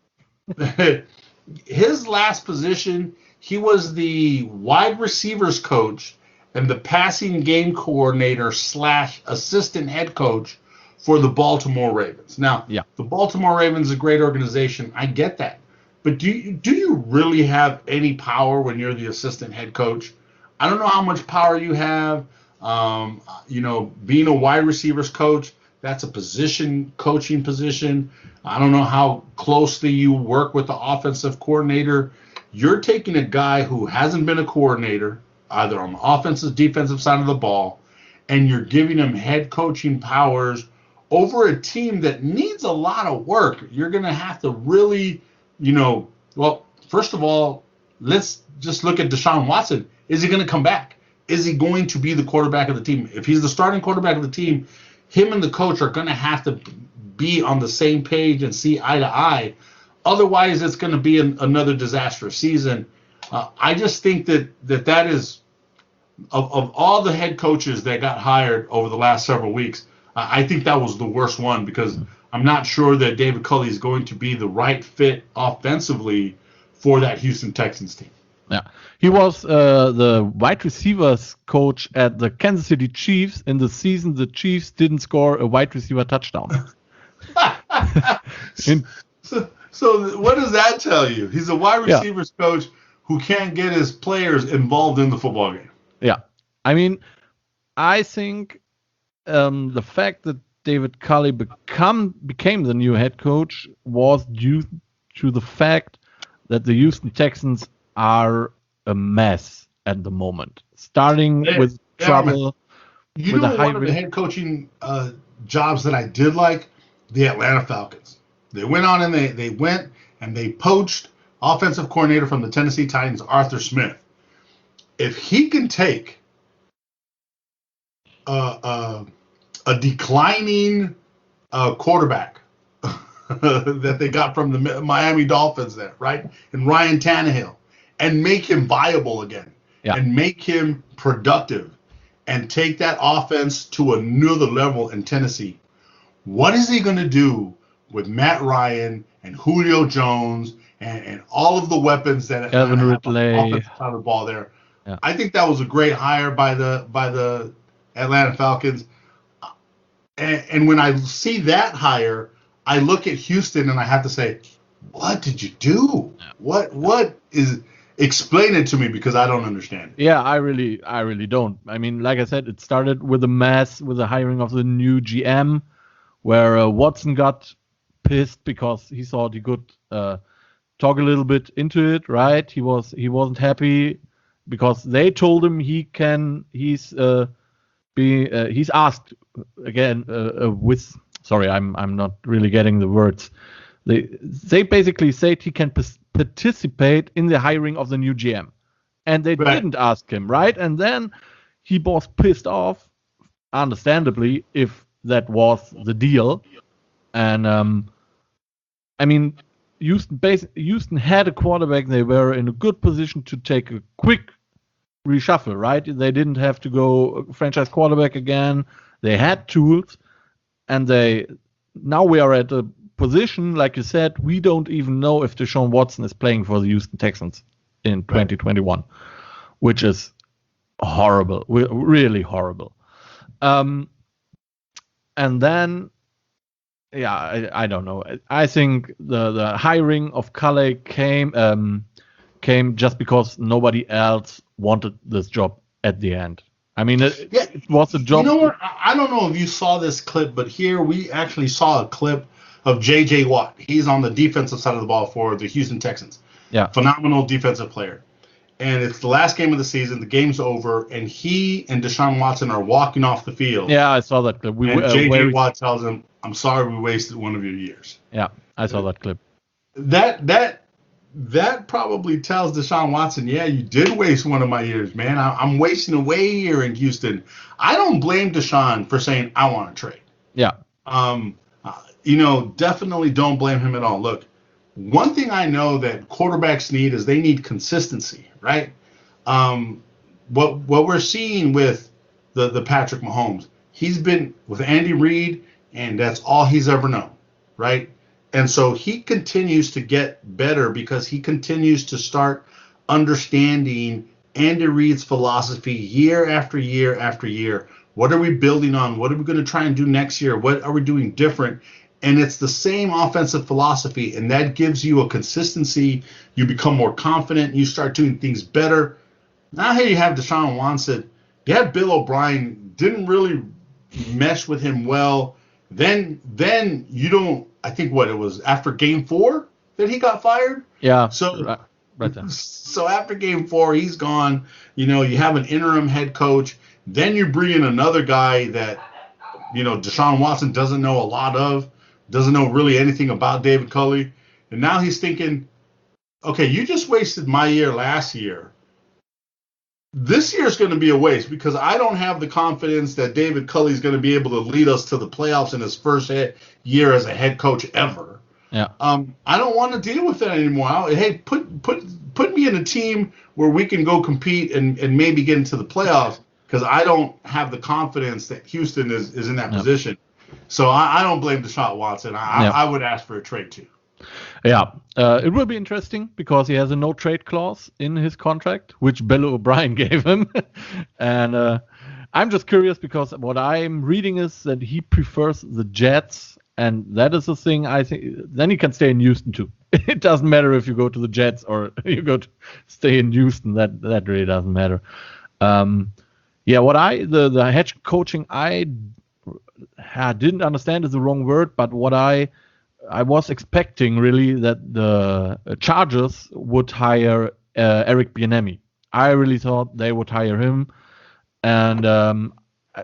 His last position, he was the wide receivers coach and the passing game coordinator slash assistant head coach for the Baltimore Ravens. Now, yeah. the Baltimore Ravens is a great organization. I get that. But do you, do you really have any power when you're the assistant head coach? I don't know how much power you have. Um, you know, being a wide receivers coach, that's a position, coaching position. I don't know how closely you work with the offensive coordinator. You're taking a guy who hasn't been a coordinator, either on the offensive, defensive side of the ball, and you're giving him head coaching powers over a team that needs a lot of work. You're going to have to really, you know, well, first of all, let's just look at Deshaun Watson. Is he going to come back? Is he going to be the quarterback of the team? If he's the starting quarterback of the team, him and the coach are going to have to be on the same page and see eye to eye. Otherwise, it's going to be an, another disastrous season. Uh, I just think that that, that is, of, of all the head coaches that got hired over the last several weeks, uh, I think that was the worst one, because I'm not sure that David Culley is going to be the right fit offensively for that Houston Texans team. Yeah, he was uh, the wide receivers coach at the Kansas City Chiefs in the season the Chiefs didn't score a wide receiver touchdown. in, so, so what does that tell you? He's a wide receivers yeah. coach who can't get his players involved in the football game. Yeah, I mean, I think um, the fact that David Culley become became the new head coach was due to the fact that the Houston Texans are a mess at the moment, starting yeah, with yeah, trouble. You with know, one of of the head coaching uh, jobs that I did like, the Atlanta Falcons. They went on and they they went and they poached offensive coordinator from the Tennessee Titans, Arthur Smith. If he can take uh, uh, a declining uh, quarterback that they got from the Miami Dolphins there, right, and Ryan Tannehill, and make him viable again, yeah. and make him productive, and take that offense to another level in Tennessee, what is he going to do with Matt Ryan and Julio Jones and, and all of the weapons that Calvin Ridley on the offensive side of the ball there? Yeah. I think that was a great hire by the by the Atlanta Falcons. And, and when I see that hire, I look at Houston and I have to say, what did you do? Yeah. What what is explain it to me, because I don't understand it. Yeah, I really I really don't. I mean, like I said, it started with a mess with the hiring of the new G M, where uh, Watson got pissed because he thought he could uh, talk a little bit into it, right? He was he wasn't happy because they told him he can he's uh, be uh, he's asked again uh, uh, with sorry I'm I'm not really getting the words. They they basically said he can p- participate in the hiring of the new G M, and they right. didn't ask him, right? And then he was pissed off, understandably, if that was the deal. And um, I mean, Houston bas- Houston had a quarterback. They were in a good position to take a quick reshuffle, right? They didn't have to go franchise quarterback again. They had tools, and they now we are at a position, like you said, we don't even know if Deshaun Watson is playing for the Houston Texans in twenty twenty-one, which is horrible, really horrible. Um, and then, yeah, I, I don't know. I think the, the hiring of Culley came um, came just because nobody else wanted this job at the end. I mean, it, yeah, it was a job. You know what? I don't know if you saw this clip, but here we actually saw a clip of J J Watt. He's on the defensive side of the ball for the Houston Texans. Yeah. Phenomenal defensive player. And it's the last game of the season. The game's over, and he and Deshaun Watson are walking off the field. Yeah, I saw that clip. We, and uh, J J Watt tells him, "I'm sorry we wasted one of your years." Yeah, I saw that clip. That that that probably tells Deshaun Watson, "Yeah, you did waste one of my years, man. I, I'm wasting away here in Houston." I don't blame Deshaun for saying, "I want to trade." Yeah. Um, uh, you know, definitely don't blame him at all. Look, one thing I know that quarterbacks need is they need consistency, right? Um, what what we're seeing with the, the Patrick Mahomes, he's been with Andy Reid, and that's all he's ever known, right? And so he continues to get better because he continues to start understanding Andy Reid's philosophy year after year after year. What are we building on? What are we going to try and do next year? What are we doing different? And it's the same offensive philosophy, and that gives you a consistency. You become more confident. You start doing things better. Now here you have Deshaun Watson. You had Bill O'Brien, didn't really mesh with him well. Then, then you don't. I think what it was after Game Four that he got fired. Yeah. So, right, right there. so after Game Four, he's gone. You know, you have an interim head coach. Then you bring in another guy that, you know, Deshaun Watson doesn't know a lot of. Doesn't know really anything about David Culley. And now he's thinking, okay, you just wasted my year last year. This year is going to be a waste because I don't have the confidence that David Culley is going to be able to lead us to the playoffs in his first head, year as a head coach ever. Yeah. Um, I don't want to deal with that anymore. I'll, hey, put put put me in a team where we can go compete and, and maybe get into the playoffs because I don't have the confidence that Houston is, is in that yep. position. So I, I don't blame Deshaun Watson. I, yeah. I would ask for a trade too. Yeah, uh, it will be interesting because he has a no trade clause in his contract, which Bill O'Brien gave him. and uh, I'm just curious because what I'm reading is that he prefers the Jets, and that is the thing. I think then he can stay in Houston too. It doesn't matter if you go to the Jets or you go to stay in Houston. That that really doesn't matter. Um, yeah, what I the the head coaching I. I didn't understand is the wrong word, but what I I was expecting really that the Chargers would hire uh, Eric Bieniemy. I really thought they would hire him, and um,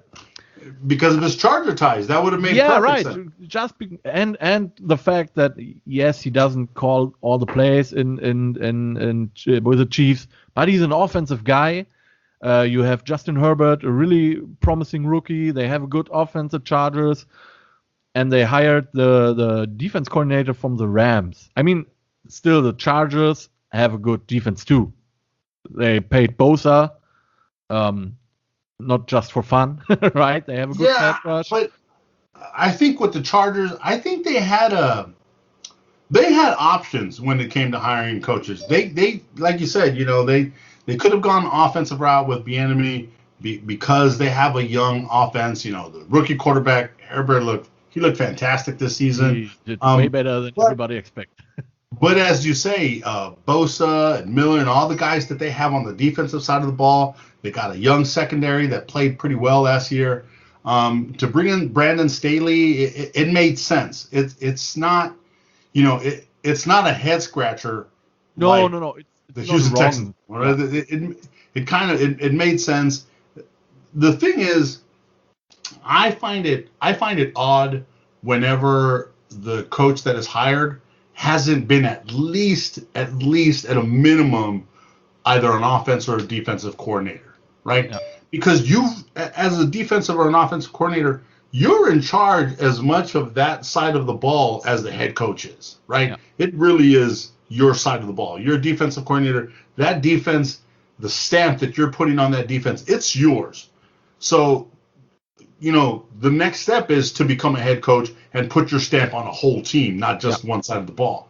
because of his Charger ties, that would have made yeah perfect right. sense. Just be, and and the fact that yes, he doesn't call all the plays in in in, in with the Chiefs, but he's an offensive guy. Uh, you have Justin Herbert, a really promising rookie. They have a good offense at Chargers. And they hired the, the defense coordinator from the Rams. I mean, still the Chargers have a good defense too. They paid Bosa, um, not just for fun, right? They have a good yeah, pass rush. But I think with the Chargers, I think they had a they had options when it came to hiring coaches. They they like you said, you know, they They could have gone offensive route with Bieniemy be, because they have a young offense. You know, the rookie quarterback Herbert looked he looked fantastic this season. He did um, way better than but, everybody expected. But as you say, uh, Bosa and Miller and all the guys that they have on the defensive side of the ball, they got a young secondary that played pretty well last year. Um, to bring in Brandon Staley, it, it made sense. It, it's not, you know, it, it's not a head scratcher. No, like, no, no. It's The Houston Texans. Yeah. It, it, it, it kind of it, it made sense. The thing is, I find it I find it odd whenever the coach that is hired hasn't been at least at least at a minimum either an offense or a defensive coordinator, right? Yeah. Because you, as a defensive or an offensive coordinator, you're in charge as much of that side of the ball as the head coach is, right? Yeah. It really is your side of the ball. You're a defensive coordinator. That defense, the stamp that you're putting on that defense, it's yours. So, you know, the next step is to become a head coach and put your stamp on a whole team, not just yep. one side of the ball.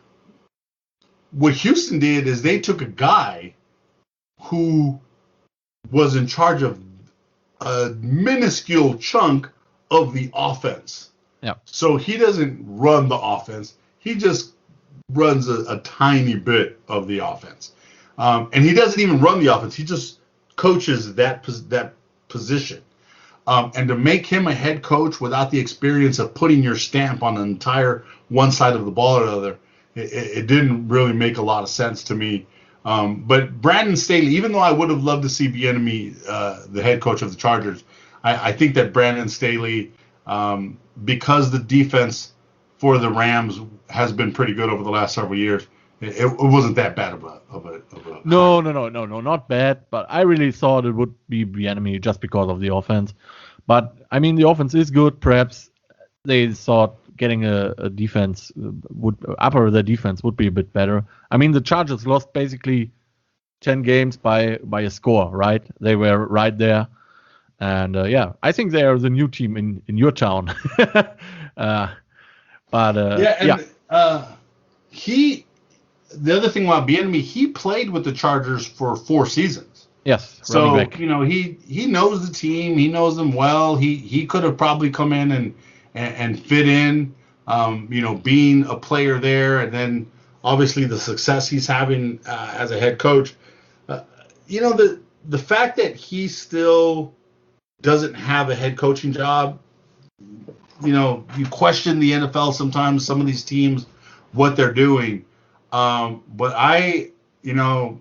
What Houston did is they took a guy who was in charge of a minuscule chunk of the offense. Yep. So he doesn't run the offense. He just runs a, a tiny bit of the offense. Um, and he doesn't even run the offense. He just coaches that that position. Um, and to make him a head coach without the experience of putting your stamp on an entire one side of the ball or the other, it, it didn't really make a lot of sense to me. Um, but Brandon Staley, even though I would have loved to see Bieniemy, uh, the head coach of the Chargers, I, I think that Brandon Staley, um, because the defense for the Rams has been pretty good over the last several years, it, it wasn't that bad of a of a. Of a no, no, no, no, no, not bad. But I really thought it would be Bieniemy just because of the offense. But I mean, the offense is good. Perhaps they thought getting a, a defense would upper the defense would be a bit better. I mean, the Chargers lost basically ten games by by a score, right? They were right there, and uh, yeah, I think they are the new team in in your town. uh, but uh, yeah, and yeah. Uh, he. The other thing about Bieniemy, he played with the Chargers for four seasons. Yes, so back. you know he he knows the team, he knows them well. He he could have probably come in and and, and fit in, um, you know, being a player there, and then obviously the success he's having uh, as a head coach. Uh, you know the the fact that he still doesn't have a head coaching job. You know, you question the N F L sometimes. Some of these teams, what they're doing. Um, but I, you know,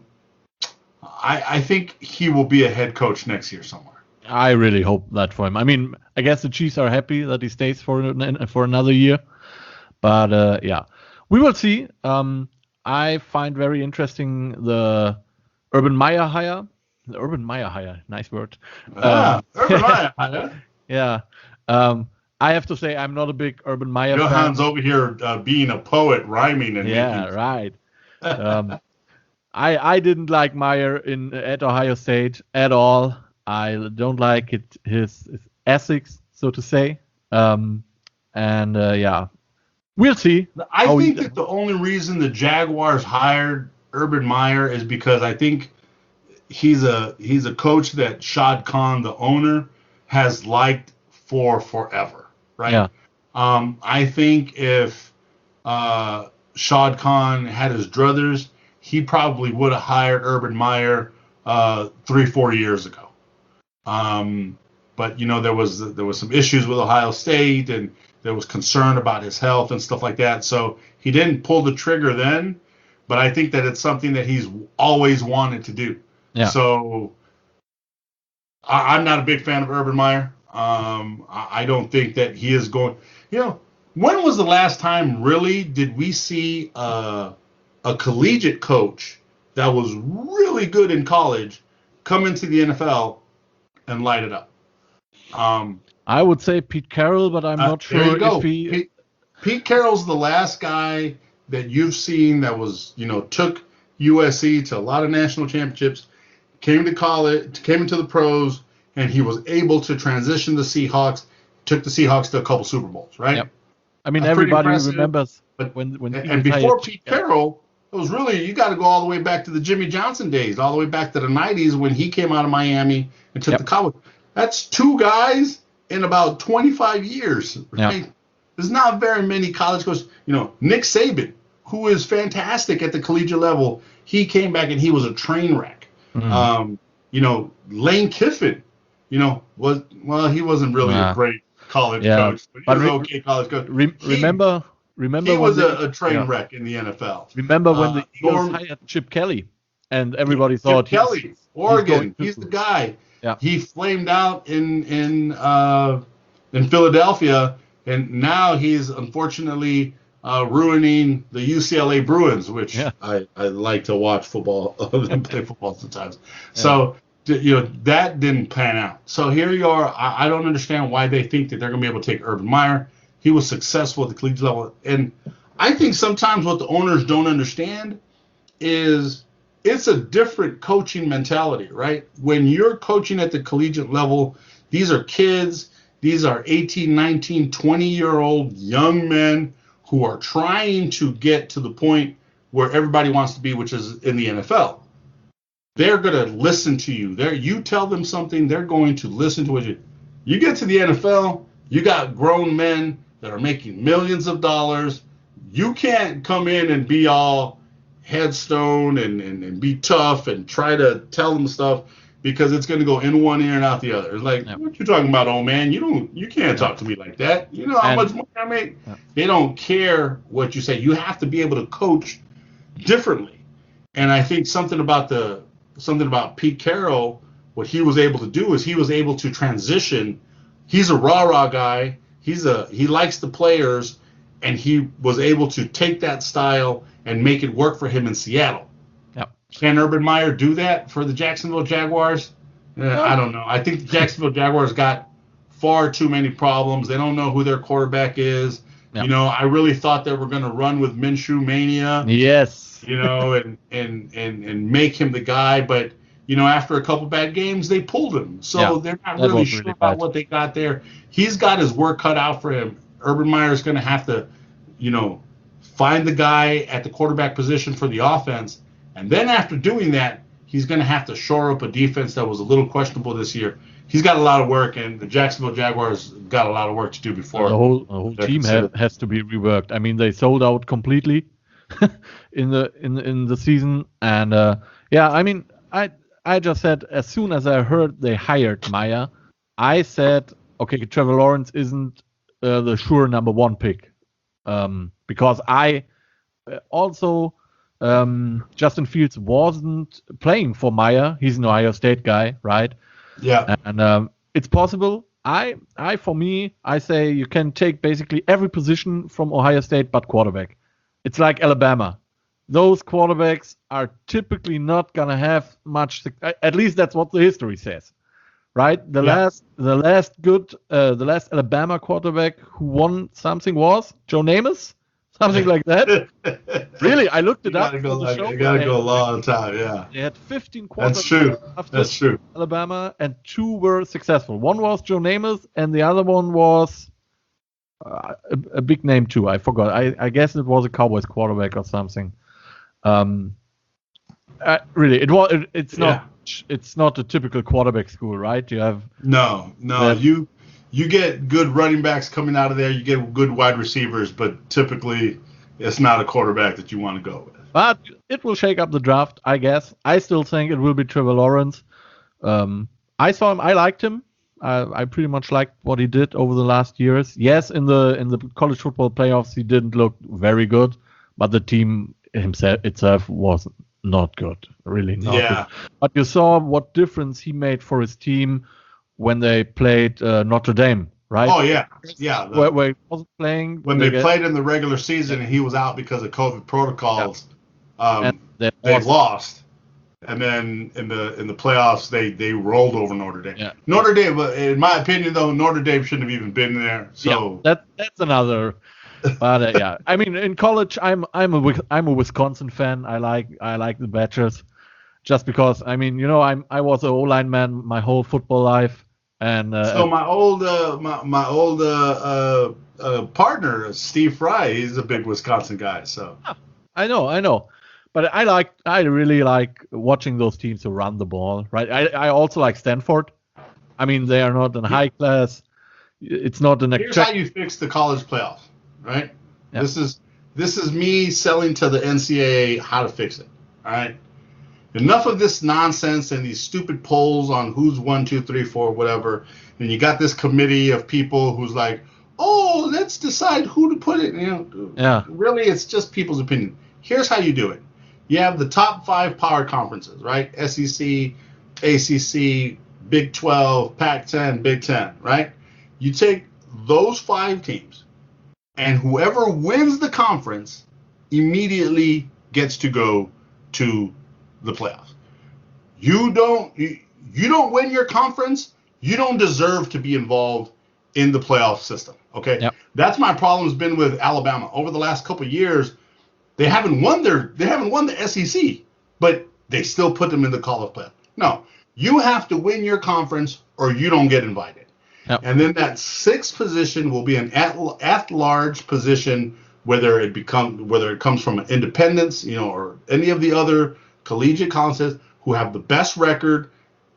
I, I think he will be a head coach next year somewhere. I really hope that for him. I mean, I guess the Chiefs are happy that he stays for for another year. But uh, yeah, we will see. Um, I find very interesting the Urban Meyer hire. The Urban Meyer hire, nice word. Ah, um, Urban Meyer hire. Yeah. Um, I have to say I'm not a big Urban Meyer fan. Johan's over here uh, being a poet, rhyming and yeah, making... right. Um, I I didn't like Meyer in at Ohio State at all. I don't like it his, his ethics, so to say. Um, and uh, yeah, we'll see. I how think he, that the only reason the Jaguars hired Urban Meyer is because I think he's a he's a coach that Shad Khan, the owner, has liked for forever. Right. Yeah. Um, I think if uh, Shad Khan had his druthers, he probably would have hired Urban Meyer uh, three, four years ago. Um, but you know there was there was some issues with Ohio State, and there was concern about his health and stuff like that. So he didn't pull the trigger then. But I think that it's something that he's always wanted to do. Yeah. So I, I'm not a big fan of Urban Meyer. Um, I don't think that he is going. You know, when was the last time really did we see a, a collegiate coach that was really good in college come into the N F L and light it up? Um, I would say Pete Carroll, but I'm uh, not sure if he. Pete, Pete Carroll's the last guy that you've seen that was, you know, took U S C to a lot of national championships, came to college, came into the pros. And he was able to transition the Seahawks, took the Seahawks to a couple Super Bowls, right? Yep. I mean, That's everybody remembers but, when when and, he and was before hired. Pete Carroll, it was really you got to go all the way back to the Jimmy Johnson days, all the way back to the nineties when he came out of Miami and took Yep. the college. That's two guys in about twenty-five years, right? Yep. There's not very many college coaches. You know, Nick Saban, who is fantastic at the collegiate level, he came back and he was a train wreck. Mm-hmm. Um, you know, Lane Kiffin. You know, was well, he wasn't really Nah. a great college Yeah, coach, but he but was re- an okay college coach. Re- He- remember, remember he when was they- a, a train yeah. wreck in the N F L. Remember when Uh, the Eagles Norm- hired Chip Kelly, and everybody Chip thought he's- Kelly, Oregon, he's he's, going to- the guy. Yeah. He flamed out in in uh, in Philadelphia, and now he's unfortunately uh, ruining the U C L A Bruins, which Yeah. I, I like to watch football and play football sometimes. So. You know, that didn't pan out. So here you are. I, I don't understand why they think that they're going to be able to take Urban Meyer. He was successful at the collegiate level. And I think sometimes what the owners don't understand is it's a different coaching mentality, right? When you're coaching at the collegiate level, these are kids. These are eighteen, nineteen, twenty-year-old young men who are trying to get to the point where everybody wants to be, which is in the N F L. They're going to listen to you. They're, you tell them something, they're going to listen to what you. You get to the N F L, you got grown men that are making millions of dollars. you can't come in and be all headstone and, and, and be tough and try to tell them stuff because it's going to go in one ear and out the other. It's like, yep. What you talking about, old man? You don't, you can't talk to me like that. You know how and, much money I make? Yep. They don't care what you say. You have to be able to coach differently. And I think something about the something about Pete Carroll, what he was able to do is he was able to transition. He's a rah-rah guy. He's a he likes the players, and he was able to take that style and make it work for him in Seattle. Yep. Can Urban Meyer do that for the Jacksonville Jaguars? Uh, no. I don't know. I think the Jacksonville Jaguars got far too many problems. They don't know who their quarterback is. Yep. You know, I really thought they were going to run with Minshew Mania. Yes. You know, and, and, and, and make him the guy. But, you know, after a couple bad games, they pulled him. So yeah, they're not really sure really about what they got there. He's got his work cut out for him. Urban Meyer is going to have to, you know, find the guy at the quarterback position for the offense. And then after doing that, he's going to have to shore up a defense that was a little questionable this year. He's got a lot of work, and the Jacksonville Jaguars got a lot of work to do before. The whole, the whole team ha- has to be reworked. I mean, they sold out completely in the in in the season, and uh, yeah, I mean, I I just said as soon as I heard they hired Meyer, I said, okay, Trevor Lawrence isn't uh, the sure number one pick, um, because I also. Um, Justin Fields wasn't playing for Meyer. He's an Ohio State guy, right? Yeah. And um, it's possible. I, I, for me, I say you can take basically every position from Ohio State but quarterback. It's like Alabama. Those quarterbacks are typically not gonna have much. At least that's what the history says, right? The yeah. last, the last good, uh, the last Alabama quarterback who won something was Joe Namath. Something like that. Really, I looked it you up. Gotta go, like, you gotta go a long time, yeah. They had fifteen quarterbacks. That's true. After That's true. Alabama, and two were successful. One was Joe Namath, and the other one was uh, a, a big name too. I forgot. I, I guess it was a Cowboys quarterback or something. Um, uh, really, it was. It, it's not. Yeah. It's not a typical quarterback school, right? You have no, no. That, you. You get good running backs coming out of there. You get good wide receivers, but typically it's not a quarterback that you want to go with. But it will shake up the draft, I guess. I still think it will be Trevor Lawrence. Um, I saw him. I liked him. I, I pretty much liked what he did over the last years. Yes, in the in the college football playoffs, he didn't look very good, but the team himself itself was not good. Really not yeah. good. But you saw what difference he made for his team when they played uh, Notre Dame, right? Oh, yeah. Yeah. The, where, where he wasn't playing. When they, they played in the regular season and he was out because of COVID protocols, yeah. um, they lost. lost. And then in the in the playoffs, they, they rolled over Notre Dame. Yeah. Notre Dame, in my opinion, though, Notre Dame shouldn't have even been there. So yeah, that that's another. But uh, yeah, I mean, in college, I'm I'm a I'm a Wisconsin fan. I like I like the Badgers, just because I mean, you know, I'm I was an O-line man my whole football life. And uh, so my old uh, my my old uh, uh, uh, partner Steve Fry, he's a big Wisconsin guy. So I know, I know, but I like I really like watching those teams who run the ball, right? I, I also like Stanford. I mean, they are not in high class. It's not an. Here's how you fix the college playoff, right? Yeah. This is this is me selling to the N C double A how to fix it. All right. Enough of this nonsense and these stupid polls on who's one, two, three, four, whatever. And you got this committee of people who's like, oh, let's decide who to put it. You know, yeah. Really, it's just people's opinion. Here's how you do it. You have the top five power conferences, right? S E C, A C C, Big twelve, Pac ten, Big ten, right? You take those five teams, and whoever wins the conference immediately gets to go to the playoffs. You don't you, you don't win your conference, you don't deserve to be involved in the playoff system. Okay? Yep. That's my problem's been with Alabama. Over the last couple of years, they haven't won their they haven't won the S E C, but they still put them in the college playoff. No, you have to win your conference or you don't get invited. Yep. And then that sixth position will be an at, at large position, whether it become whether it comes from an independence, you know, or any of the other collegiate contests who have the best record.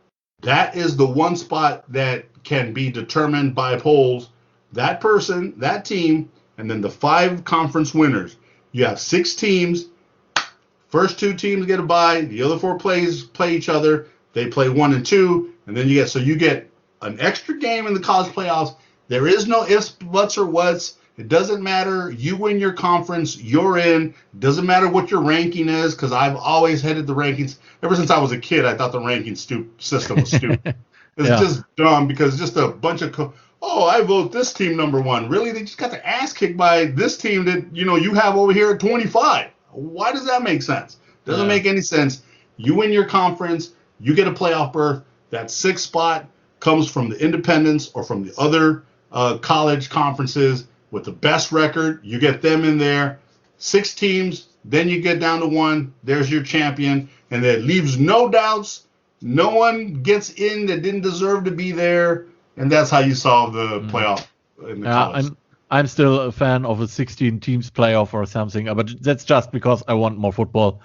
That is the one spot that can be determined by polls. That person, that team, and then the five conference winners. You have six teams. First two teams get a bye. The other four plays play each other. They play one and two, and then you get so you get an extra game in the college playoffs. There is no ifs, buts, or whats. It doesn't matter. You win your conference, you're in. Doesn't matter what your ranking is, because I've always headed the rankings. Ever since I was a kid, I thought the ranking stu- system was stupid. It's yeah. just dumb because it's just a bunch of, co- oh, I vote this team number one. Really? They just got their ass kicked by this team that, you know, you have over here at twenty-five. Why does that make sense? Doesn't yeah. make any sense. You win your conference, you get a playoff berth. That sixth spot comes from the independents or from the other uh, college conferences with the best record. You get them in there. Six teams, then you get down to one. There's your champion. And that leaves no doubts. No one gets in that didn't deserve to be there. And that's how you solve the mm. playoff in the yeah, college. I'm, I'm still a fan of a sixteen teams playoff or something, but that's just because I want more football.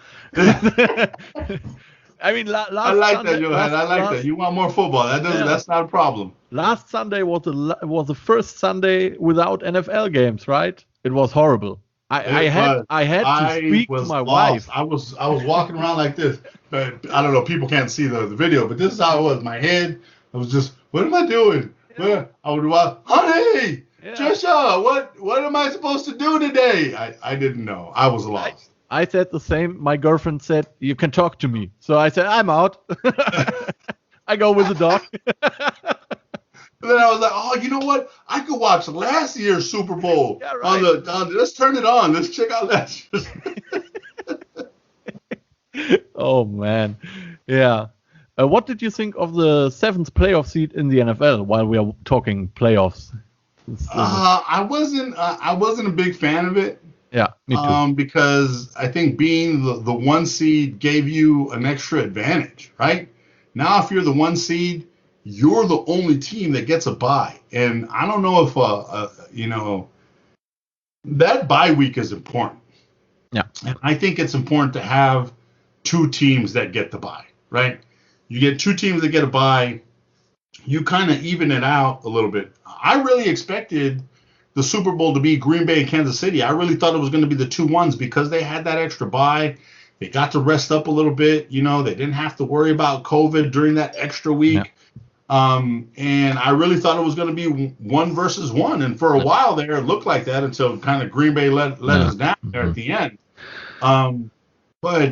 I mean, la- last I like Sunday, that, Johan. last, I like last, that. You want more football. That doesn't. Yeah. That's not a problem. Last Sunday was the was the first Sunday without N F L games, right? It was horrible. I, I had was, I had to I speak to my lost. wife. I was I was walking around like this. But I don't know. People can't see the, the video, but this is how it was. My head. I was just. What am I doing? Yeah. Where I would walk. Honey, yeah. Trisha, what what am I supposed to do today? I, I didn't know. I was lost. I, I said the same. My girlfriend said, "You can talk to me." So I said, "I'm out." I go with the dog. And then I was like, "Oh, you know what? I could watch last year's Super Bowl yeah, right. on the. On, let's turn it on. Let's check out last year's." Oh man, yeah. Uh, what did you think of the seventh playoff seed in the N F L? While we are talking playoffs, uh, I wasn't. Uh, I wasn't a big fan of it. Yeah, me too. Um, because I think being the, the one seed gave you an extra advantage, right? Now, if you're the one seed, you're the only team that gets a bye. And I don't know if, uh, uh, you know, that bye week is important. Yeah. And I think it's important to have two teams that get the bye, right? You get two teams that get a bye, you kind of even it out a little bit. I really expected the Super Bowl to be Green Bay and Kansas City. I really thought it was going to be the two ones because they had that extra bye. They got to rest up a little bit. You know, they didn't have to worry about COVID during that extra week. Yeah. Um, and I really thought it was going to be one versus one. And for a while there, it looked like that until kind of Green Bay let, let yeah. us down there at the end. Um, but,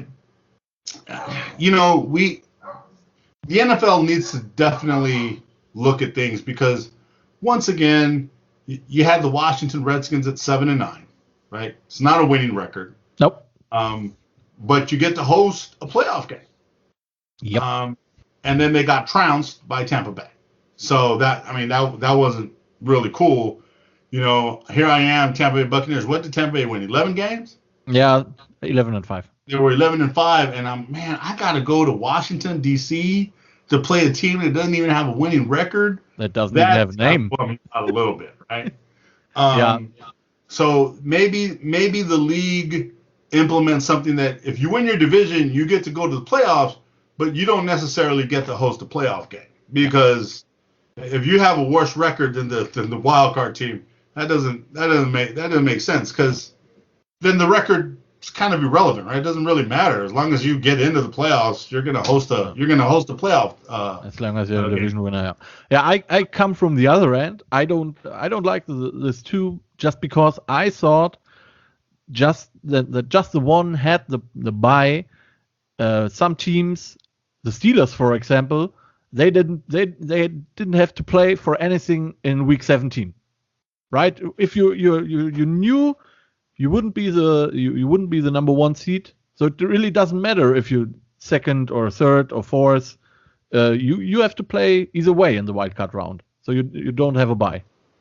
uh, you know, we the N F L needs to definitely look at things because, once again, you had the Washington Redskins at seven and nine, right? It's not a winning record. Nope. Um, but you get to host a playoff game. Yep. Um, and then they got trounced by Tampa Bay. So that, I mean, that that wasn't really cool. You know, here I am, Tampa Bay Buccaneers. What did Tampa Bay win? eleven games? Yeah, eleven and five. They were eleven and five, and I'm man, I got to go to Washington D C to play a team that doesn't even have a winning record. That doesn't even have a name. A little bit, right? Um, yeah. So maybe maybe the league implements something that if you win your division, you get to go to the playoffs, but you don't necessarily get to host a playoff game because if you have a worse record than the than the wild card team, that doesn't that doesn't make that doesn't make sense because then the record is kind of irrelevant, right? It doesn't really matter as long as you get into the playoffs. You're gonna host a you're gonna host a playoff. Uh, as long as you're a division winner. Yeah, yeah. I, I come from the other end. I don't I don't like the, this too just because I thought just that the, just the one had the the bye. Uh, some teams, the Steelers, for example, they didn't they they didn't have to play for anything in week seventeen, right? If you you you you knew. You wouldn't be the you, you wouldn't be the number one seed, so it really doesn't matter if you're second or third or fourth. Uh, you you have to play either way in the wild card round, so you you don't have a bye.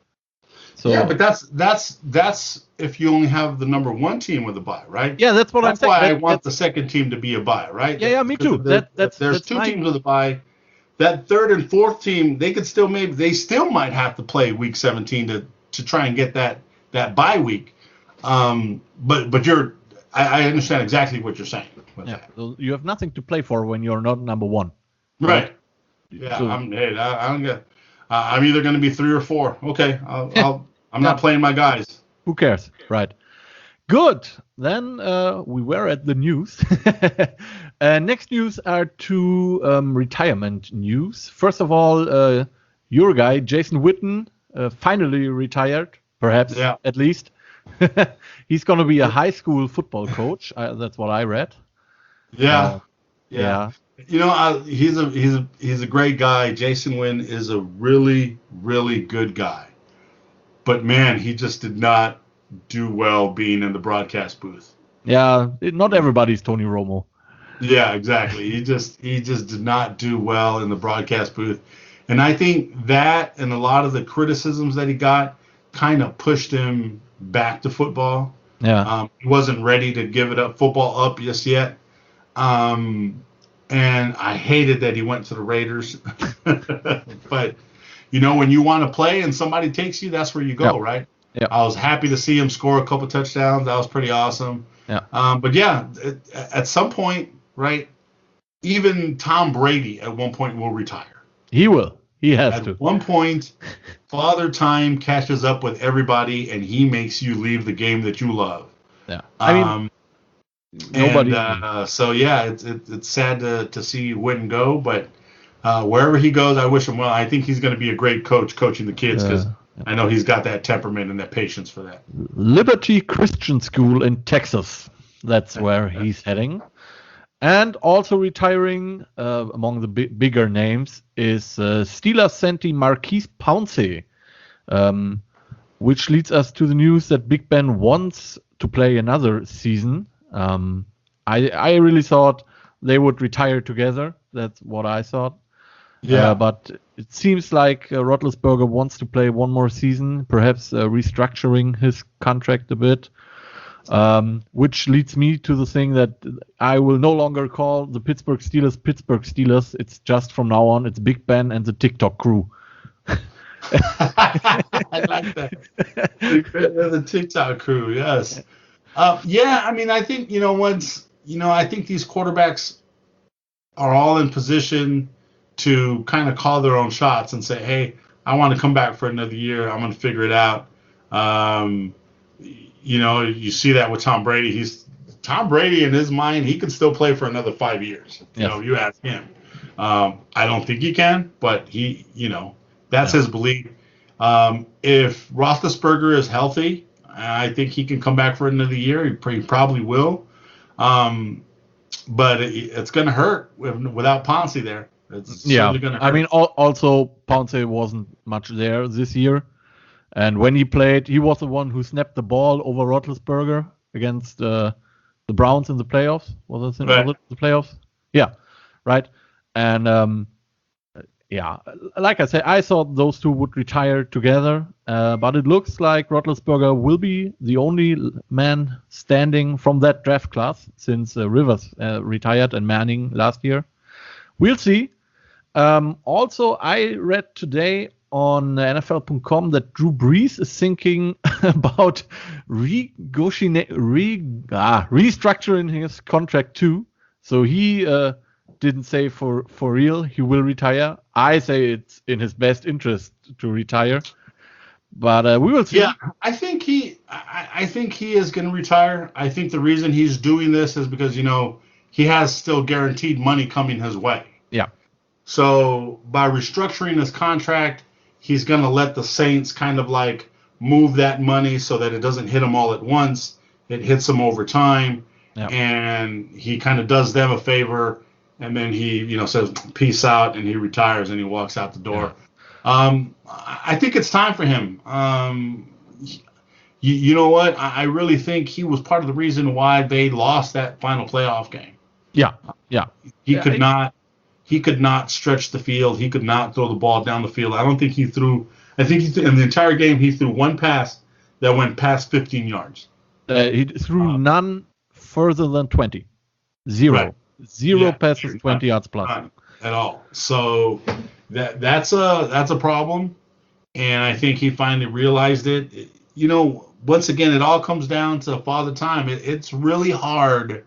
So yeah, but that's that's that's if you only have the number one team with a bye, right? Yeah, that's what that's I'm saying. That's why that, I want the second team to be a bye, right? Yeah, yeah, me too. That, that's there's that's two my... teams with a bye. That third and fourth team, they could still maybe they still might have to play week seventeen to to try and get that that bye week. Um, but but you're, I, I understand exactly what you're saying. With yeah, that. So you have nothing to play for when you're not number one. Right. right? Yeah. So, I'm. Hey, I, I'm gonna. Uh, I'm either going to be three or four. Okay. I'll. I'll I'm yeah. not playing my guys. Who cares? Right. Good. Then uh, we were at the news. uh, next news are two um, retirement news. First of all, uh, your guy, Jason Witten, uh, finally retired, perhaps, Yeah. at least. He's going to be a high school football coach. Uh, that's what I read. Yeah. Uh, yeah. yeah. You know, I, he's a he's a he's a great guy. Jason Wynn is a really really good guy, but man, he just did not do well being in the broadcast booth. Yeah, not everybody's Tony Romo. Yeah, exactly. He just he just did not do well in the broadcast booth, and I think that and a lot of the criticisms that he got kind of pushed him back to football. Yeah, um, he wasn't ready to give it up football up just yet. Um, And I hated that he went to the Raiders. But, you know, when you want to play and somebody takes you, that's where you go, Yep. right? Yep. I was happy to see him score a couple touchdowns. That was pretty awesome. Yeah. Um, but, yeah, it, at some point, right, even Tom Brady at one point will retire. he will. He has At to. one point, Father Time catches up with everybody, and he makes you leave the game that you love. Yeah. I mean, Um, nobody. And, uh, so yeah, it's it, it's sad to to see Witten go, but uh, wherever he goes, I wish him well. I think he's going to be a great coach, coaching the kids, because Yeah. I know he's got that temperament and that patience for that. Liberty Christian School in Texas. That's where he's heading. And also retiring uh, among the bi- bigger names is uh, Steelers safety Marquise Pouncey, um, which leads us to the news that Big Ben wants to play another season. Um, I I really thought they would retire together. That's what I thought. Yeah. Uh, but it seems like uh, Roethlisberger wants to play one more season, perhaps uh, restructuring his contract a bit. Um, which leads me to the thing that I will no longer call the Pittsburgh Steelers Pittsburgh Steelers. It's just from now on, it's Big Ben and the TikTok crew. I like that. The TikTok crew, yes. Uh, yeah, I mean, I think, you know, once, you know, I think these quarterbacks are all in position to kind of call their own shots and say, hey, I want to come back for another year. I'm going to figure it out. Um, you know, you see that with Tom Brady. He's Tom Brady in his mind, he can still play for another five years. You Yes. know, you ask him. Um, I don't think he can, but he, you know, that's Yeah. his belief. Um, if Roethlisberger is healthy, I think he can come back for another year. He, pr- he probably will. Um, but it, it's going to hurt with, without Pouncey there. It's Yeah, certainly going to hurt. I mean, al- also Pouncey wasn't much there this year, and when he played, he was the one who snapped the ball over Roethlisberger against uh, the Browns in the playoffs. Was it, in, Right. was it the playoffs? Yeah, right. And um, yeah, like I said, I thought those two would retire together, uh, but it looks like Roethlisberger will be the only man standing from that draft class since uh, Rivers uh, retired and Manning last year. We'll see. Um, also, I read today on N F L dot com that Drew Brees is thinking about renegotiating, re, ah, restructuring his contract too. So he uh, didn't say for, for real he will retire. I say it's in his best interest to retire, but uh, we will see. Yeah, I think he, I, I think he is going to retire. I think the reason he's doing this is because, you know, he has still guaranteed money coming his way. Yeah. So by restructuring his contract, he's going to let the Saints kind of like move that money so that it doesn't hit him all at once. It hits him over time, Yeah. and he kind of does them a favor, and then he, you know, says peace out, and he retires and he walks out the door. Um, I I think it's time for him. Um, you, you know what? I, I really think he was part of the reason why they lost that final playoff game. Yeah. Yeah. He Yeah, could I- not. He could not stretch the field. He could not throw the ball down the field. I don't think he threw. I think he th- in the entire game he threw one pass that went past fifteen yards. Uh, he threw Uh, none further than twenty. Zero. Right. Zero Yeah, passes sure. twenty yards plus. None at all. So that that's a that's a problem, and I think he finally realized it. It- You know, once again, it all comes down to Father Time. It, it's really hard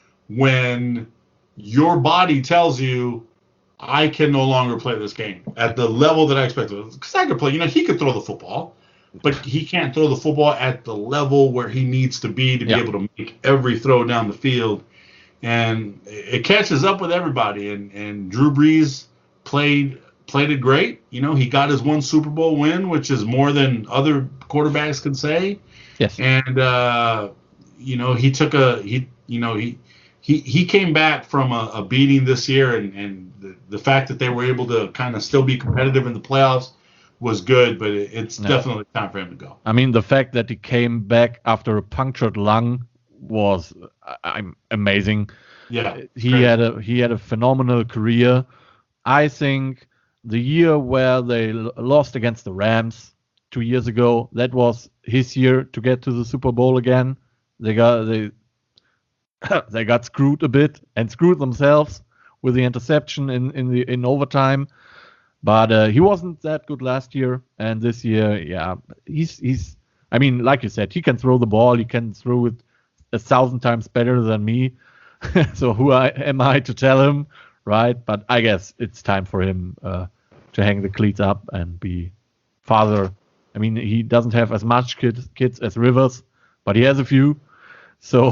when your body tells you, I can no longer play this game at the level that I expected. Because I could play, you know, he could throw the football. but he can't throw the football at the level where he needs to be to be Yeah. able to make every throw down the field. And it catches up with everybody. And, and Drew Brees played played it great. You know, he got his one Super Bowl win, which is more than other quarterbacks can say. Yes. And uh, you know, he took a he you know he he he came back from a, a beating this year, and and the, the fact that they were able to kind of still be competitive in the playoffs was good, but it, it's Yeah. definitely time for him to go. I mean, the fact that he came back after a punctured lung was I- I'm amazing. Yeah, He great. had a he had a phenomenal career. I think the year where they l- lost against the Rams two years ago, that was his year to get to the Super Bowl again. They got they they got screwed a bit and screwed themselves with the interception in in the in overtime. But uh, he wasn't that good last year, and this year, yeah, he's he's. I mean, like you said, he can throw the ball. He can throw it a thousand times better than me. So who I, am I to tell him, right? But I guess it's time for him uh, to hang the cleats up and be father. I mean, he doesn't have as much kids kids as Rivers, but he has a few. So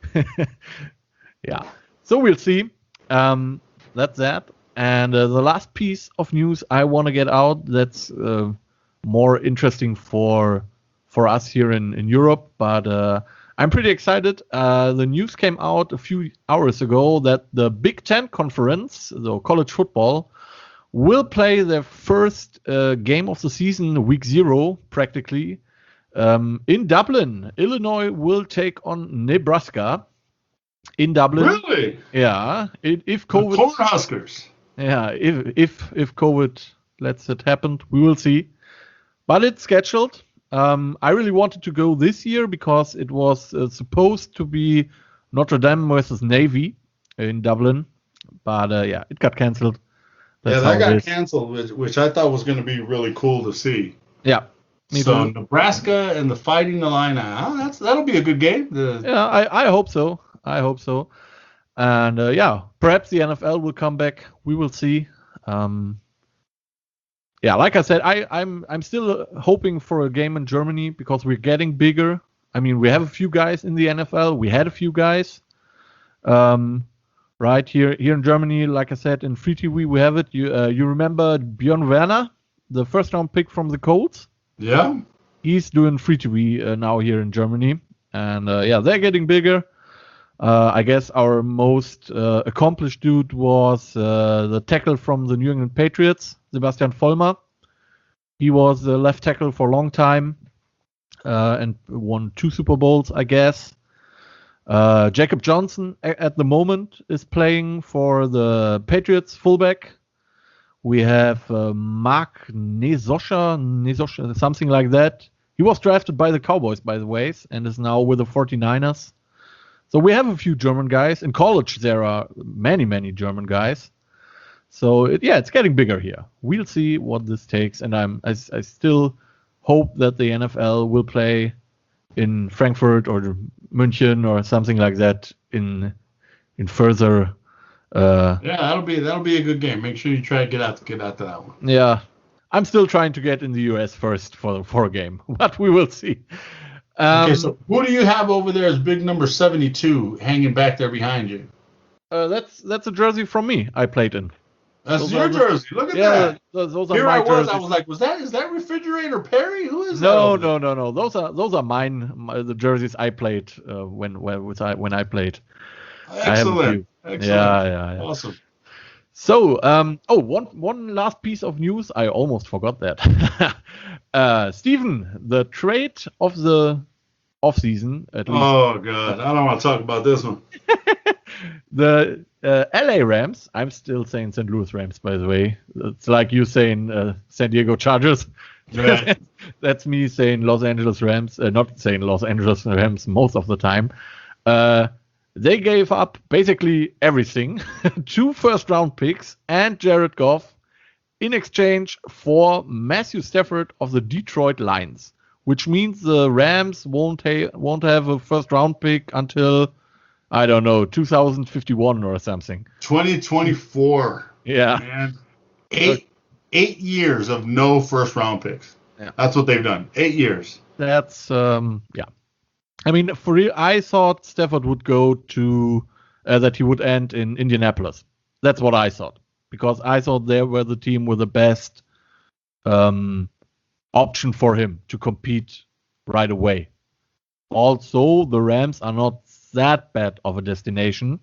yeah, so we'll see. Um, that's that. And uh, the last piece of news I want to get out that's uh, more interesting for for us here in, in Europe, but uh, I'm pretty excited. Uh, the news came out a few hours ago that the Big Ten Conference, the college football, will play their first uh, game of the season, week zero, practically, um, in Dublin. Illinois will take on Nebraska in Dublin. Really? Yeah, it, if The COVID... Cornhuskers. Yeah, if if if COVID lets it happen, we will see. But it's scheduled. Um, I really wanted to go this year because it was uh, supposed to be Notre Dame versus Navy in Dublin, but uh, yeah, it got cancelled. Yeah, That's that how it got is. canceled, which, which I thought was going to be really cool to see. Yeah, me So too. Nebraska and the Fighting Illini, oh, that's that'll be a good game. The, Yeah, I, I hope so. I hope so. And uh, yeah, perhaps the N F L will come back. We will see. Um, yeah, like I said, I, I'm I'm still hoping for a game in Germany because we're getting bigger. I mean, we have a few guys in the N F L. We had a few guys. Um, right here here in Germany, like I said, in Free T V we have it. You uh, you remember Björn Werner, the first round pick from the Colts? yeah. He's doing Free T V uh, now here in Germany, and uh, yeah, they're getting bigger. Uh, I guess our most uh, accomplished dude was uh, the tackle from the New England Patriots, Sebastian Vollmer. He was the left tackle for a long time uh, and won two Super Bowls, I guess. Uh, Jacob Johnson a- at the moment is playing for the Patriots fullback. We have uh, Mark Nesosha, Nesosha, something like that. He was drafted by the Cowboys, by the way, and is now with the forty-niners. So we have a few German guys. In college, there are many, many German guys. So it, yeah, it's getting bigger here. We'll see what this takes, and I'm I, I still hope that the N F L will play in Frankfurt or München or something like that in in further. Uh, Yeah, that'll be that'll be a good game. Make sure you try to get out get out to that one. yeah, I'm still trying to get in the U S first for for a game, but we will see. Um, Okay, so who do you have over there as big number seventy-two hanging back there behind you? uh, that's that's a jersey from me. I played in. That's Those your are the- jersey. Look at Yeah, that. those, those are Here my I was. jerseys. I was like, was that is that Refrigerator Perry? Who is that? No, over there? no, no, no. Those are those are mine. My, the jerseys I played uh, when when was I when I played. I have a Excellent. few. Excellent. Yeah, yeah, yeah. Awesome. So, um, oh, one one last piece of news. I almost forgot that. uh, Steven, the trade of the off season, at least Oh god, I don't want to talk about this one. the uh, L A Rams. I'm still saying Saint Louis Rams, by the way. It's like you saying uh, San Diego Chargers. Yeah. That's me saying Los Angeles Rams, uh, not saying Los Angeles Rams most of the time. Uh, they gave up basically everything, two first round picks and Jared Goff in exchange for Matthew Stafford of the Detroit Lions, which means the Rams won't ha- won't have a first round pick until, I don't know, two thousand fifty-one or something. twenty twenty-four. Yeah. Man. Eight eight years of no first round picks. Yeah. That's what they've done. Eight years. That's um, yeah. I mean, for real, I thought Stafford would go to uh, that he would end in Indianapolis. That's what I thought, because I thought they were the team with the best um, option for him to compete right away. Also, the Rams are not that bad of a destination.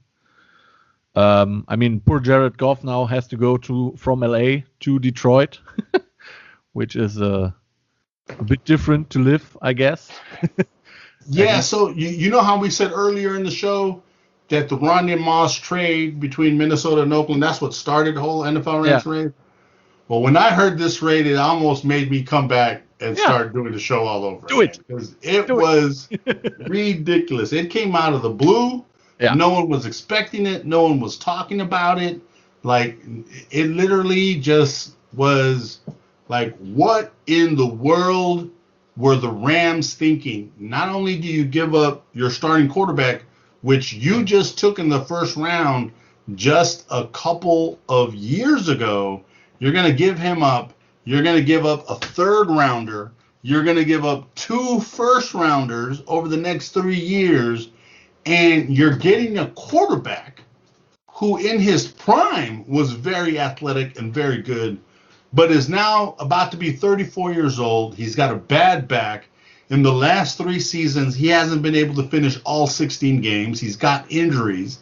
Um, I mean, poor Jared Goff now has to go to from L A to Detroit, which is uh, a bit different to live, I guess. Yeah, so you, you know how we said earlier in the show that the Randy Moss trade between Minnesota and Oakland, that's what started the whole N F L Rams Yeah. raid? Well, when I heard this raid, it almost made me come back and Yeah. start doing the show all over Do again. it. Because it Do it. was ridiculous. It came out of the blue. Yeah. No one was expecting it. No one was talking about it. Like, it literally just was like, what in the world were the Rams thinking? Not only do you give up your starting quarterback, which you just took in the first round just a couple of years ago, you're going to give him up. You're going to give up a third rounder. You're going to give up two first rounders over the next three years. And you're getting a quarterback who in his prime was very athletic and very good, but is now about to be thirty-four years old. He's got a bad back. In the last three seasons, he hasn't been able to finish all sixteen games. He's got injuries.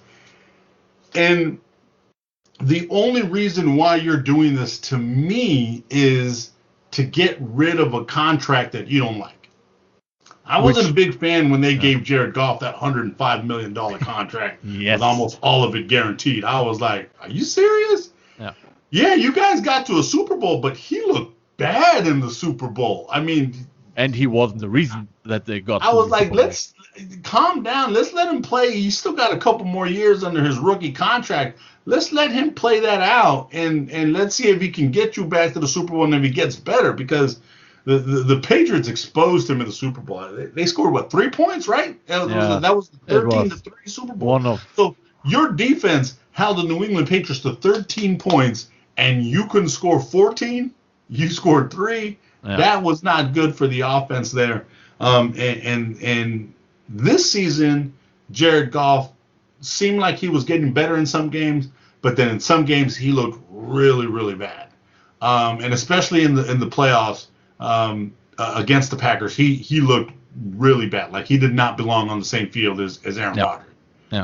And the only reason why you're doing this to me is to get rid of a contract that you don't like. I wasn't Which, a big fan when they yeah. gave Jared Goff that one hundred five million dollars contract Yes. with almost all of it guaranteed. I was like, are you serious? Yeah. Yeah, you guys got to a Super Bowl, but he looked bad in the Super Bowl. I mean, And he wasn't the reason that they got. I to was the like, Super Bowl. let's calm down. Let's let him play. He's still got a couple more years under his rookie contract. Let's let him play that out, and, and let's see if he can get you back to the Super Bowl and if he gets better, because The, the the Patriots exposed him in the Super Bowl. They, they scored, what, three points, right? That was, Yeah, that was the thirteen to was. three Super Bowl. One of So your defense held the New England Patriots to thirteen points, and you couldn't score fourteen. You scored three. Yeah. That was not good for the offense there. Um, and, and and this season, Jared Goff seemed like he was getting better in some games, but then in some games he looked really, really bad. Um, and especially in the in the playoffs. Um, uh, against the Packers, he he looked really bad. Like he did not belong on the same field as, as Aaron Yeah. Rodgers. yeah.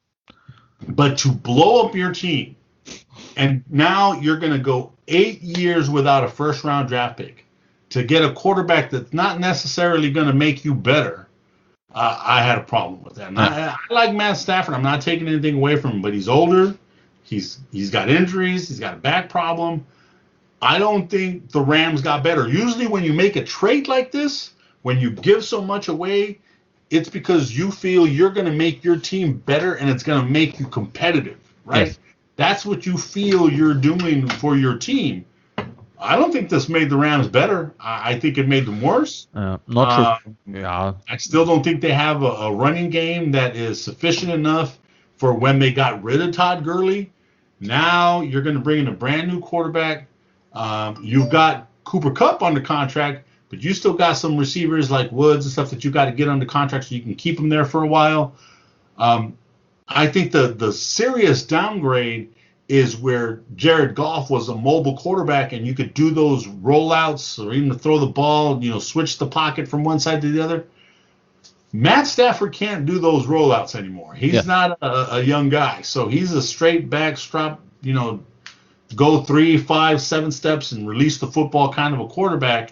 But to blow up your team, and now you're going to go eight years without a first round draft pick to get a quarterback that's not necessarily going to make you better. Uh, I had a problem with that. And I, I like Matt Stafford. I'm not taking anything away from him, but he's older. He's he's got injuries. He's got a back problem. I don't think the Rams got better. Usually when you make a trade like this, when you give so much away, it's because you feel you're going to make your team better and it's going to make you competitive, right? Yes. That's what you feel you're doing for your team. I don't think this made the Rams better. I, I think it made them worse. Uh, not Uh, sure. Yeah. I still don't think they have a, a running game that is sufficient enough for when they got rid of Todd Gurley. Now you're going to bring in a brand new quarterback. Um, you've got Cooper Kupp under contract, but you still got some receivers like Woods and stuff that you got to get under contract so you can keep them there for a while. Um, I think the the serious downgrade is where Jared Goff was a mobile quarterback and you could do those rollouts or even throw the ball, you know, switch the pocket from one side to the other. Matt Stafford can't do those rollouts anymore. He's Yeah. not a, a young guy, so he's a straight back strap, you know, go three, five, seven steps and release the football kind of a quarterback.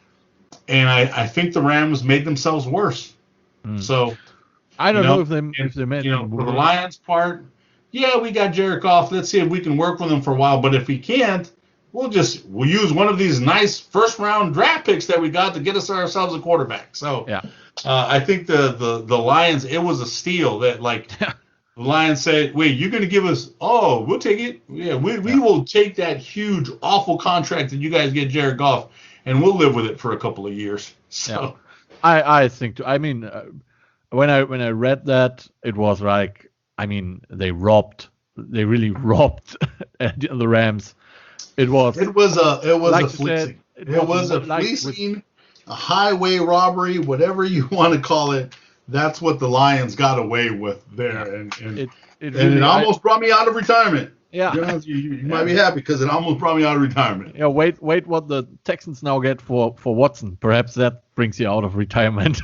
And I, I think the Rams made themselves worse. Mm. So I don't you know, know, if they and, if they made you know, them for the worse. Lions part, yeah, we got Jared Goff. Let's see if we can work with him for a while. But if we can't, we'll just we'll use one of these nice first round draft picks that we got to get us ourselves a quarterback. So Yeah. uh, I think the, the the Lions, it was a steal that like the Lions said, wait, you're going to give us, oh, we'll take it. Yeah, we, we Yeah. will take that huge, awful contract that you guys get Jared Goff, and we'll live with it for a couple of years. So, I I think. I mean, uh, when I when I read that, it was like, I mean, they robbed. They really robbed the Rams. It was it was a it was like a you fleecing. said, it, it was a like fleecing, with, a highway robbery, whatever you want to call it. That's what the Lions got away with there, and and it, it, and really, it almost I, brought me out of retirement. Yeah, you, know, you, you yeah. might be happy because it almost brought me out of retirement. Yeah, wait, wait, what the Texans now get for, for Watson? Perhaps that brings you out of retirement.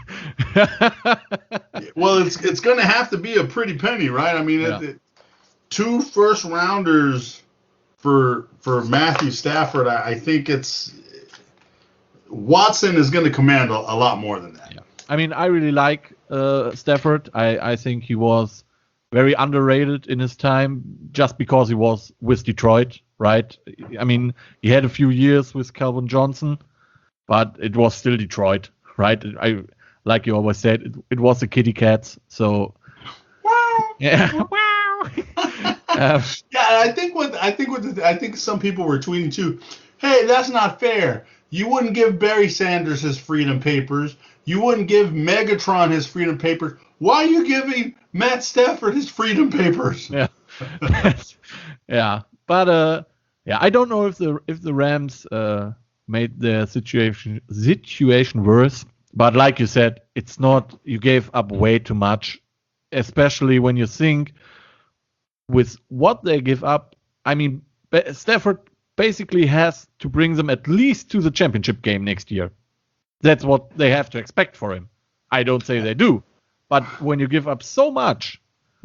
Well, it's it's going to have to be a pretty penny, right? I mean, yeah. it, it, two first rounders for for Matthew Stafford. I, I think it's Watson is going to command a, a lot more than that. Yeah. I mean, I really like uh, Stafford. I, I think he was very underrated in his time just because he was with Detroit, right? I mean, he had a few years with Calvin Johnson, but it was still Detroit, right? I like you always said, it, it was the kitty cats. So, wow. Yeah, wow. um, yeah, I think what I think what the, I think some people were tweeting too. Hey, that's not fair. You wouldn't give Barry Sanders his freedom papers. You wouldn't give Megatron his freedom papers. Why are you giving Matt Stafford his freedom papers? Yeah, yeah, but uh, yeah, I don't know if the if the Rams uh, made the situation situation worse. But like you said, it's not. You gave up way too much, especially when you think with what they give up. I mean, Stafford basically has to bring them at least to the championship game next year. That's what they have to expect for him. I don't say they do. But when you give up so much,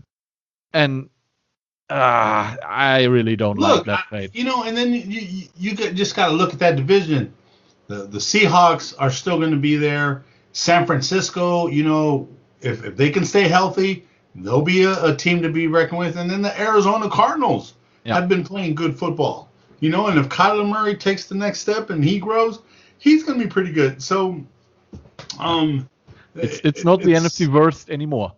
and uh, I really don't look, like that trade. You know, and then you you, you just got to look at that division. The the Seahawks are still going to be there. San Francisco, you know, if, if they can stay healthy, they'll be a, a team to be reckoned with. And then the Arizona Cardinals yeah. have been playing good football. You know, and if Kyler Murray takes the next step and he grows, he's going to be pretty good. So, um, it's it's not the N F C worst anymore.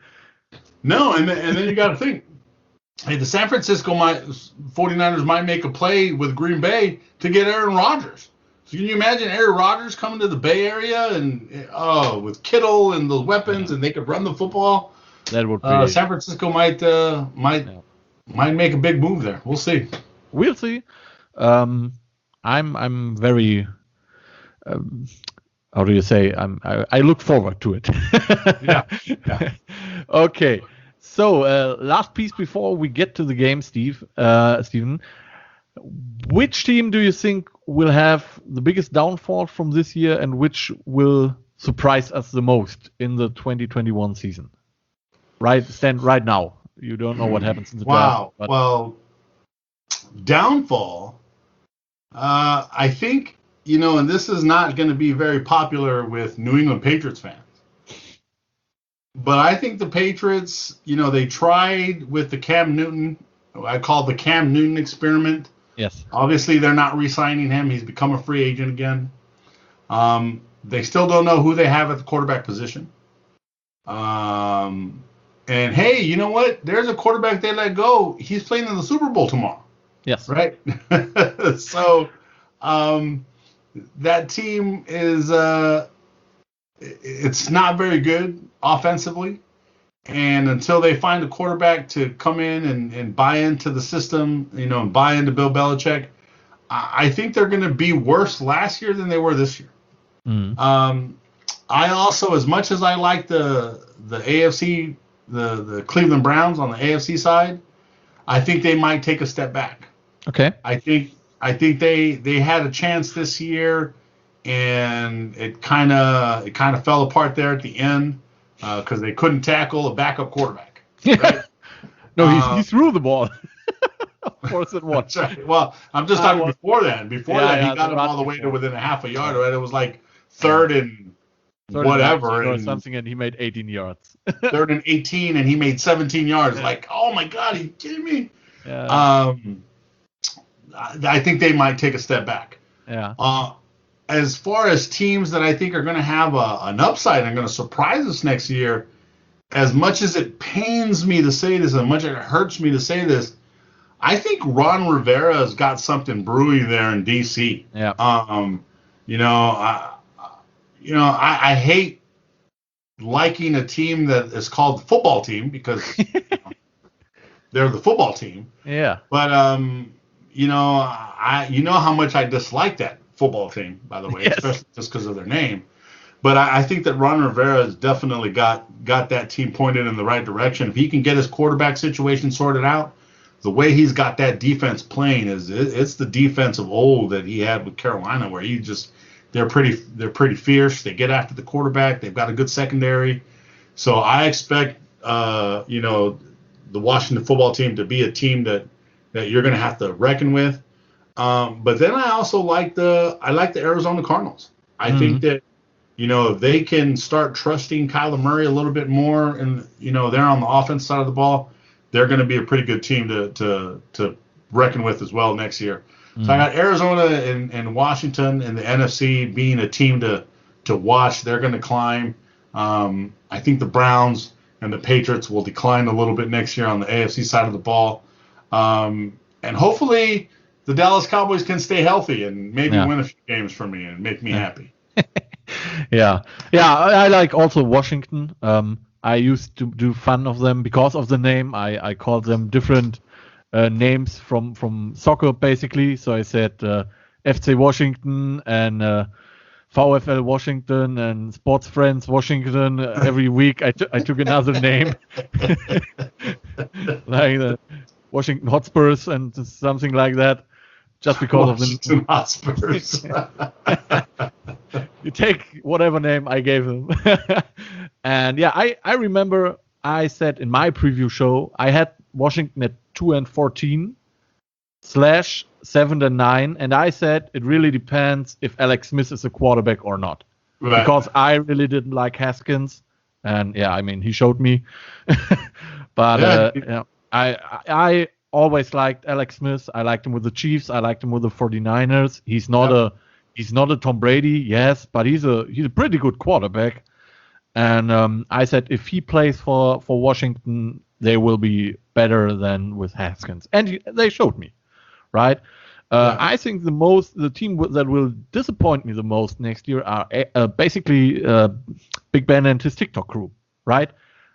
No, and then, and then you got to think, hey, the San Francisco might, 49ers might make a play with Green Bay to get Aaron Rodgers. So can you imagine Aaron Rodgers coming to the Bay Area and oh, with Kittle and the weapons, and they could run the football? That would be uh, San Francisco might uh, might yeah. might make a big move there. We'll see. We'll see. Um, I'm I'm very. Um, how do you say? I'm, I, I look forward to it. yeah. yeah. Okay. So uh, last piece before we get to the game, Steve, uh, Steven, which team do you think will have the biggest downfall from this year, and which will surprise us the most in the twenty twenty-one season? Right, stand right now. You don't know what happens in the wow. draft. Wow. Well, downfall. Uh, I think. You know, and this is not going to be very popular with New England Patriots fans. But I think the Patriots, you know, they tried with the Cam Newton, I call it the Cam Newton experiment. Yes. Obviously, they're not re-signing him. He's become a free agent again. Um, they still don't know who they have at the quarterback position. Um, and, hey, you know what? There's a quarterback they let go. He's playing in the Super Bowl tomorrow. Yes. Right? so... Um, that team is uh, it's not very good offensively, and until they find a quarterback to come in and, and buy into the system, you know, and buy into Bill Belichick, I, I think they're going to be worse last year than they were this year. Mm. Um, I also, as much as I like the the A F C, the the Cleveland Browns on the A F C side, I think they might take a step back. Okay. I think. I think they, they had a chance this year, and it kind of it kind of fell apart there at the end because uh, they couldn't tackle a backup quarterback. Right? no, he, uh, he threw the ball. Fourth and one. Right. Well, I'm just talking was, before that. Before yeah, that, he yeah, got him all the way before. to within a half a yard. Right? It was like third and third whatever, and, or and something, and he made eighteen yards. third and eighteen, and he made seventeen yards. Yeah. Like, oh my God, are you kidding me? Yeah. Um. I think they might take a step back. Yeah. Uh, as far as teams that I think are going to have a, an upside and going to surprise us next year, as much as it pains me to say this, and much as it hurts me to say this, I think Ron Rivera has got something brewing there in D C. Yeah. Um, you know, I, you know, I, I hate liking a team that is called the football team because you know, they're the football team. Yeah. But um. You know, I you know how much I dislike that football team, by the way, Yes. especially just because of their name. But I, I think that Ron Rivera has definitely got got that team pointed in the right direction. If he can get his quarterback situation sorted out, the way he's got that defense playing is it, it's the defense of old that he had with Carolina, where he just they're pretty they're pretty fierce. They get after the quarterback. They've got a good secondary. So I expect uh, you know the Washington football team to be a team that that you're going to have to reckon with. Um, but then I also like the I like the Arizona Cardinals. I mm-hmm. think that you know if they can start trusting Kyler Murray a little bit more, and you know they're on the offense side of the ball, they're going to be a pretty good team to to to reckon with as well next year. Mm-hmm. So I got Arizona and, and Washington and the N F C being a team to to watch. They're going to climb. Um, I think the Browns and the Patriots will decline a little bit next year on the A F C side of the ball. Um, and hopefully the Dallas Cowboys can stay healthy and maybe yeah. win a few games for me and make me yeah. happy. yeah. Yeah, I, I like also Washington. Um, I used to do fun of them because of the name. I, I called them different uh, names from, from soccer, basically. So I said uh, F C Washington and uh, VfL Washington and Sports Friends Washington. Uh, every week I, t- I took another name. like the Washington Hotspurs and something like that. Just because Washington of the Hotspurs. You take whatever name I gave them. And yeah, I, I remember I said in my preview show, I had Washington at two and fourteen slash seven and nine. And I said, it really depends if Alex Smith is a quarterback or not. Right. Because I really didn't like Haskins. And yeah, I mean, he showed me. But yeah, uh, yeah, I, I always liked Alex Smith. I liked him with the Chiefs. I liked him with the 49ers. He's not yep. a he's not a Tom Brady, yes, but he's a he's a pretty good quarterback. And um, I said if he plays for, for Washington, they will be better than with Haskins. And he, they showed me, right? Uh, yeah. I think the most the team w- that will disappoint me the most next year are uh, basically uh, Big Ben and his TikTok crew, right?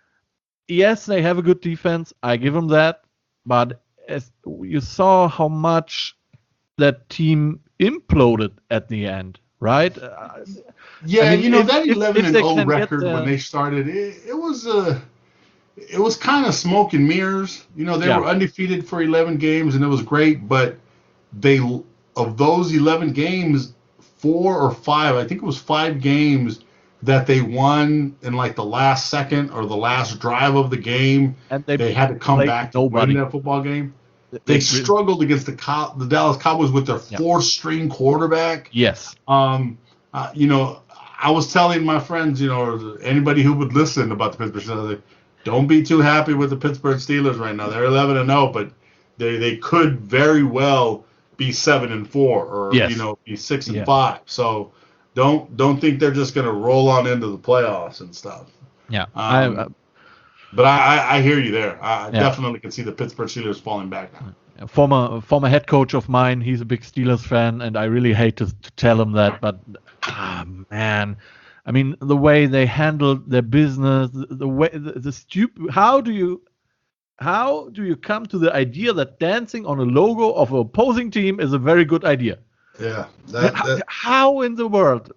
Yes, they have a good defense. I give them that, but as you saw how much that team imploded at the end, right? Uh, yeah, I mean, you know, if, that eleven and oh record when they started, it, it was uh, it was kind of smoke and mirrors. You know, they yeah. were undefeated for eleven games, and it was great. But they of those eleven games, four or five, I think it was five games that they won in like the last second or the last drive of the game. And they, they had to come back to nobody. win that football game. They, they struggled against the Cow- the Dallas Cowboys with their yep. fourth-string quarterback. Yes. Um, uh, you know, I was telling my friends, you know, anybody who would listen about the Pittsburgh Steelers, like, don't be too happy with the Pittsburgh Steelers right now. They're eleven and oh, but they they could very well be seven and four or yes. you know be six and yeah. five. So don't don't think they're just going to roll on into the playoffs and stuff. Yeah. Um, I, uh, But I, I, I hear you there. I yeah. definitely can see the Pittsburgh Steelers falling back now. Former former head coach of mine, he's a big Steelers fan, and I really hate to, to tell him that, but ah man, I mean the way they handled their business, the, the way the, the stupid. How do you how do you come to the idea that dancing on a logo of an opposing team is a very good idea? Yeah. That, how, that... how in the world?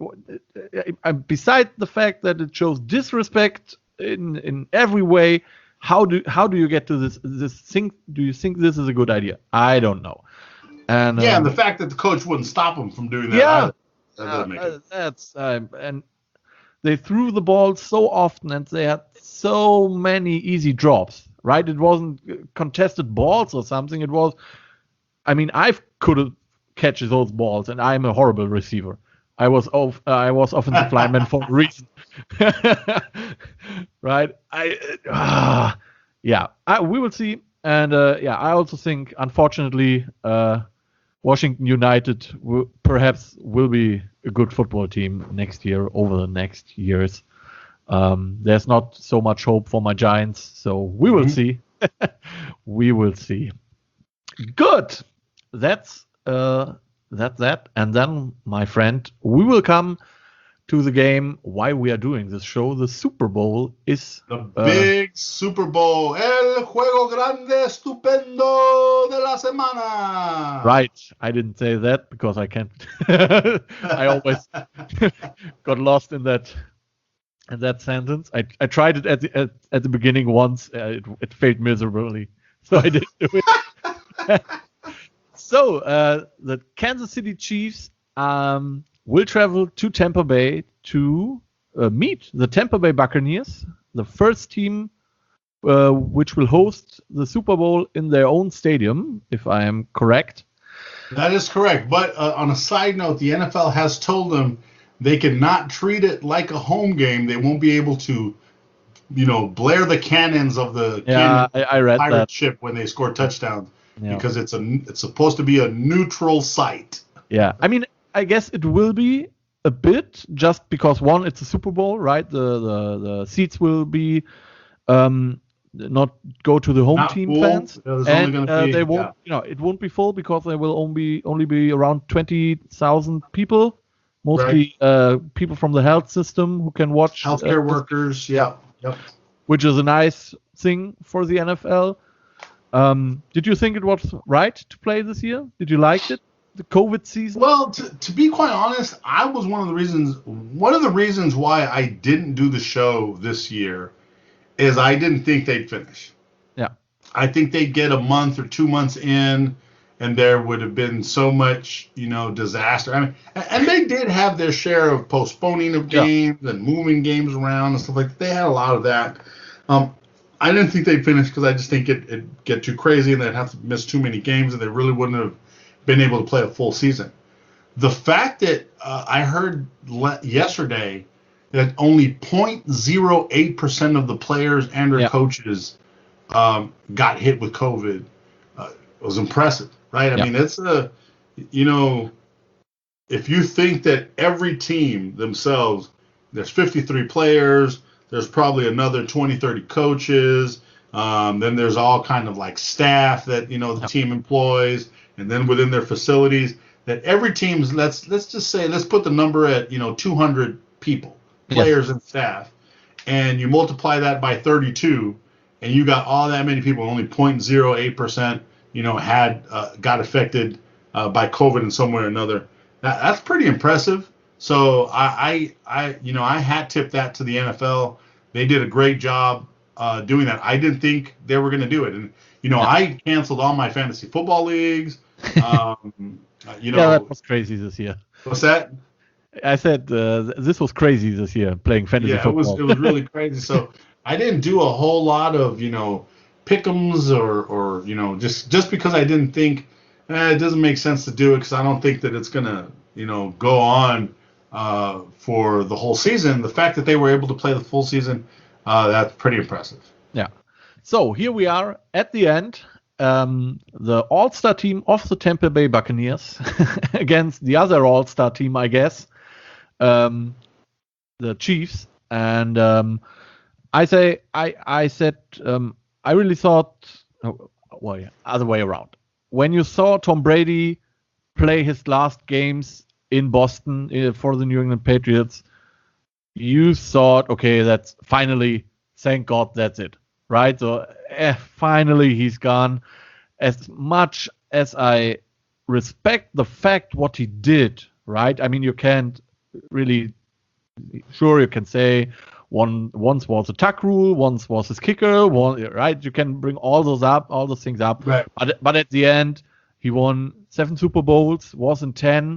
Beside the fact that it shows disrespect in in every way, how do how do you get to this this thing? Do you think this is a good idea? I don't know. And yeah, um, and the fact that the coach wouldn't stop him from doing that, yeah, either, that doesn't make uh, it. that's uh, and they threw the ball so often, and they had so many easy drops. Right? It wasn't contested balls or something. It was. I mean, I could catch those balls, and I'm a horrible receiver. I was off. Uh, I was offensive lineman for a reason. Right? I uh, yeah. I, we will see. And uh, yeah, I also think, unfortunately, uh, Washington United w- perhaps will be a good football team next year. Over the next years, um, there's not so much hope for my Giants. So we will mm-hmm. see. We will see. Good. That's uh, that's that. And then, my friend, we will come to the game, why we are doing this show. The Super Bowl is the uh, big Super Bowl, el juego grande estupendo de la semana. Right, I didn't say that because I can't. I always got lost in that in that sentence. I I tried it at the at, at the beginning once. Uh, it it failed miserably, so I didn't do it. So uh, the Kansas City Chiefs um, will travel to Tampa Bay to uh, meet the Tampa Bay Buccaneers, the first team uh, which will host the Super Bowl in their own stadium, if I am correct. That is correct. But uh, on a side note, the N F L has told them they cannot treat it like a home game. They won't be able to, you know, blare the cannons of the Yeah, cannon I, I read pirate that. ship when they score touchdowns Yeah. because it's a it's supposed to be a neutral site. Yeah, I mean, I guess it will be a bit just because one, it's a Super Bowl, right? The the, the seats will be um, not go to the home Not team full. fans, Yeah, there's only and gonna uh, be- they won't, yeah. you know, it won't be full because there will only only be around twenty thousand people, mostly uh, people from the health system who can watch, uh, Healthcare this, workers, yeah, yep. which is a nice thing for the N F L. Um, did you think it was right to play this year? Did you like it? The COVID season? Well, to, to be quite honest, I was one of the reasons. One of the reasons why I didn't do the show this year is I didn't think they'd finish. Yeah. I think they'd get a month or two months in, and there would have been so much, you know, disaster. I mean, and and they did have their share of postponing of Yeah. games and moving games around and stuff like that. They had a lot of that. Um, I didn't think they'd finish because I just think it, it'd get too crazy and they'd have to miss too many games and they really wouldn't have been able to play a full season. The fact that uh, I heard le- yesterday that only zero point zero eight percent of the players and their Yeah. coaches um, got hit with COVID uh, was impressive, right? I Yeah. mean, it's a, you know, if you think that every team themselves, there's fifty-three players, there's probably another twenty, thirty coaches, um, then there's all kind of like staff that, you know, the Yeah. team employs, and then within their facilities, that every team's, let's let's just say, let's put the number at, you know, two hundred people, Yes. players and staff, and you multiply that by thirty-two, and you got all that many people, only zero point zero eight percent, you know, had uh, got affected uh, by COVID in some way or another. That, that's pretty impressive. So I, I, I, you know, I hat tip that to the N F L. They did a great job uh, doing that. I didn't think they were going to do it, and you know, I canceled all my fantasy football leagues. Um, you know, Yeah, that was crazy this year. what's that? I said uh, th- this was crazy this year playing fantasy Yeah, it was football. it was really crazy. So I didn't do a whole lot of, you know, pick'ems or or you know, just just because I didn't think eh, it doesn't make sense to do it because I don't think that it's gonna, you know, go on uh, for the whole season. The fact that they were able to play the full season, uh, that's pretty impressive. Yeah. So here we are at the end. Um, the All-Star team of the Tampa Bay Buccaneers against the other All-Star team, I guess, um, the Chiefs. And um, I say, I I said, um, I really thought, oh, well, yeah, other way around. When you saw Tom Brady play his last games in Boston uh, for the New England Patriots, you thought, okay, that's finally, thank God, that's it. Right, so eh, finally he's gone. As much as I respect the fact what he did, right? I mean, you can't really, sure, you can say one once was a tuck rule, once was his kicker, one right. You can bring all those up, all those things up. Right. But but at the end, he won seven Super Bowls, was in ten.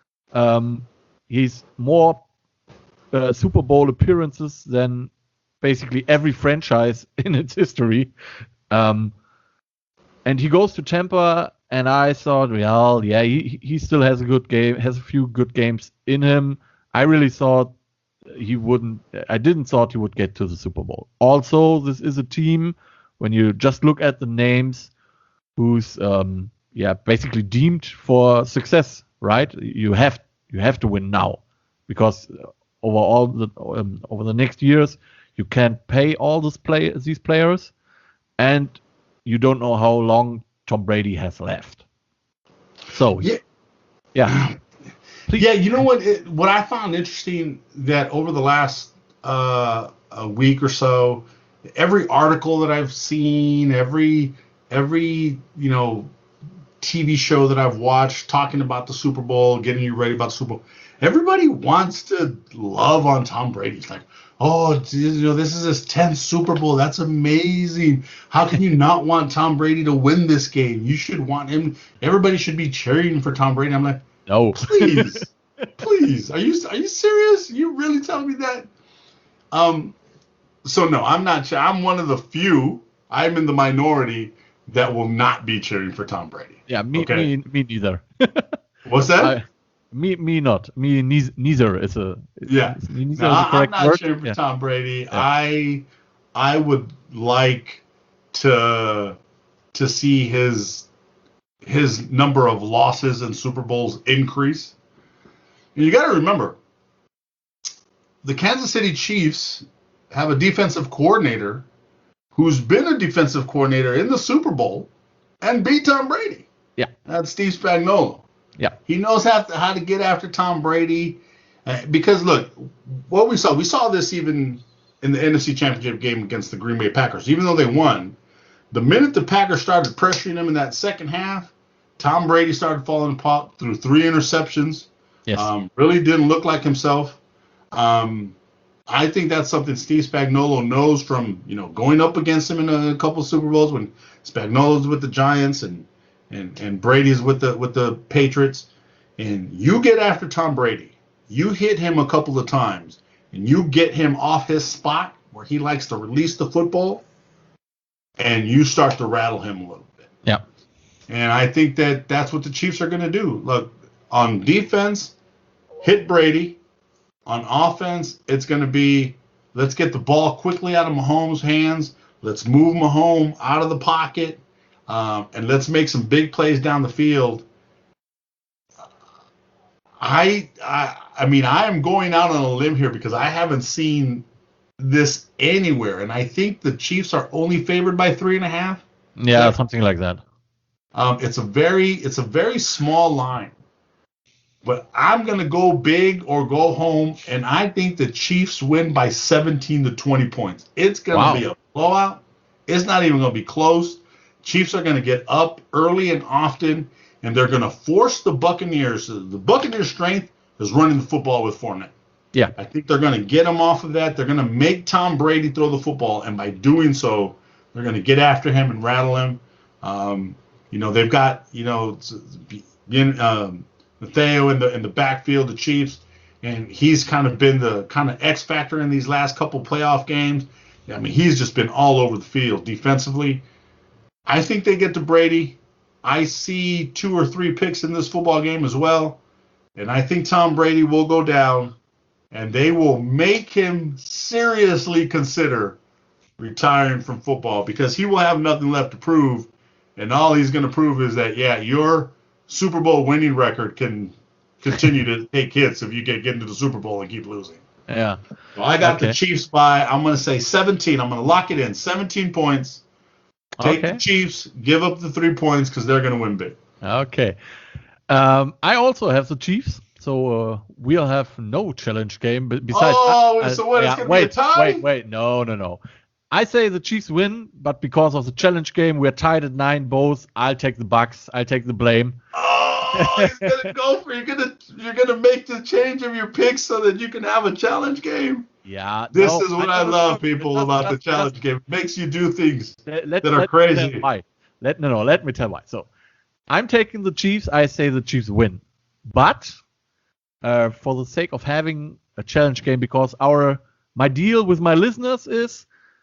Um, he's more uh, Super Bowl appearances than basically every franchise in its history. Um, and he goes to Tampa, and I thought, well, yeah, he, he still has a good game, has a few good games in him. I really thought he wouldn't, I didn't thought he would get to the Super Bowl. Also, this is a team, when you just look at the names, who's, um, yeah, basically deemed for success, right? You have, you have to win now, because over all the, um, over the next years, you can't pay all these play these players, and you don't know how long Tom Brady has left. So Yeah. yeah, Please. Yeah, you know what? It, what I found interesting that over the last uh, a week or so, every article that I've seen, every every you know T V show that I've watched talking about the Super Bowl, getting you ready about the Super Bowl, everybody wants to love on Tom Brady. It's like, oh, you know, this is his tenth Super Bowl. That's amazing. How can you not want Tom Brady to win this game? You should want him. Everybody should be cheering for Tom Brady. I'm like, no, please, please. Are you are you serious? You really telling me that? Um, so no, I'm not. I'm one of the few. I'm in the minority that will not be cheering for Tom Brady. Yeah, me, okay? me, me neither. What's that? I, me, me not. Me ne- neither is a. Yeah. Is, neither no, is a correct I'm not word. cheering for yeah. Tom Brady. Yeah. I, I would like to, to see his, his number of losses in Super Bowls increase. And you got to remember, the Kansas City Chiefs have a defensive coordinator who's been a defensive coordinator in the Super Bowl and beat Tom Brady. Yeah. That's Steve Spagnuolo. Yeah. He knows how to, how to get after Tom Brady. Uh, because, look, what we saw, we saw this even in the N F C Championship game against the Green Bay Packers. Even though they won, the minute the Packers started pressuring him in that second half, Tom Brady started falling apart through three interceptions. Yes. Um, really didn't look like himself. Um, I think that's something Steve Spagnuolo knows from, you know, going up against him in a couple of Super Bowls when Spagnuolo's with the Giants and and and Brady's with the with the Patriots. And you get after Tom Brady, you hit him a couple of times, and you get him off his spot where he likes to release the football, and you start to rattle him a little bit. Yeah. And I think that that's what the Chiefs are going to do. Look, on defense, hit Brady. On offense, it's going to be, let's get the ball quickly out of Mahomes' hands. Let's move Mahomes out of the pocket, um, and let's make some big plays down the field. I, I, I mean, I am going out on a limb here because I haven't seen this anywhere, and I think the Chiefs are only favored by three and a half. Yeah, something like that. Um, it's a very, it's a very small line. But I'm going to go big or go home, and I think the Chiefs win by seventeen to twenty points. It's going to Wow. be a blowout. It's not even going to be close. Chiefs are going to get up early and often, and they're going to force the Buccaneers. The Buccaneers' strength is running the football with Fournette. Yeah. I think they're going to get him off of that. They're going to make Tom Brady throw the football, and by doing so, they're going to get after him and rattle him. Um, you know, they've got, you know, um, Mateo in the in the backfield, the Chiefs, and he's kind of been the kind of X factor in these last couple playoff games. I mean, he's just been all over the field defensively. I think they get to Brady. I see two or three picks in this football game as well, and I think Tom Brady will go down, and they will make him seriously consider retiring from football because he will have nothing left to prove, and all he's going to prove is that, yeah, you're Super Bowl winning record can continue to take hits if you get, get into the Super Bowl and keep losing. Yeah. So I got Okay. the Chiefs by, I'm going to say seventeen. I'm going to lock it in. seventeen points. Take Okay. the Chiefs, give up the three points because they're going to win big. Okay. Um, I also have the Chiefs, so uh, we'll have no challenge game. But besides, Oh, uh, so what, it's yeah, gonna be a wait, tie? Wait, wait, no, no, no. I say the Chiefs win, but because of the challenge game, we're tied at nine both. I'll take the Bucks. I'll take the blame. Oh, he's gonna go for you're gonna you're gonna make the change of your picks so that you can have a challenge game. Yeah. This no, is what I, don't love, know. people, Just- about the just- challenge just- game. It makes you do things Let, let, that are let crazy. Me tell why. Let no no. Let me tell why. So, I'm taking the Chiefs. I say the Chiefs win, but uh, for the sake of having a challenge game, because our my deal with my listeners is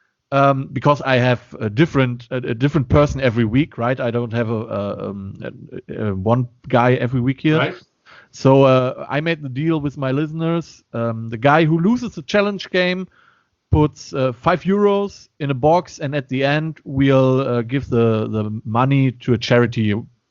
um, because I have a different a, a different person every week, right? I don't have a, a, um, a, a one guy every week here. Right? So uh, I made the deal with my listeners. Um, the guy who loses the challenge game puts uh, five euros in a box, and at the end we'll uh, give the, the money to a charity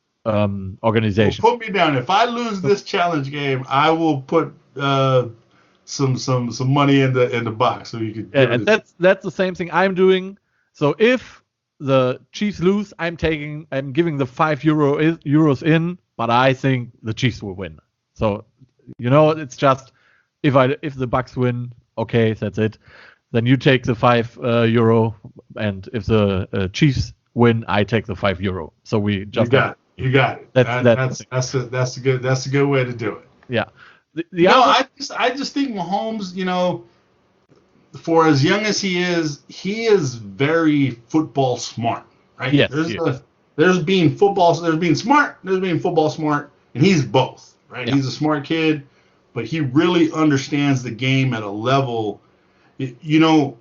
um, organization. Well, put me down. If I lose this challenge game, I will put uh, some some some money in the in the box so you can. Yeah, and that's that's the same thing I'm doing. So if the Chiefs lose, I'm taking I'm giving the five euro euros in, but I think the Chiefs will win. So you know, it's just if I if the Bucks win, okay, that's it. Then you take the five uh, euro, and if the uh, Chiefs win, I take the five euro. So we just you got it. You got it. That's that, that's that's that's a, that's a good that's a good way to do it. Yeah. The, the no, other... I just I just think Mahomes, you know, for as young as he is, he is very football smart, right? Yes, there's yes. A, there's being football, there's being smart, there's being football smart, and he's both, right? Yeah. He's a smart kid, but he really understands the game at a level. You know,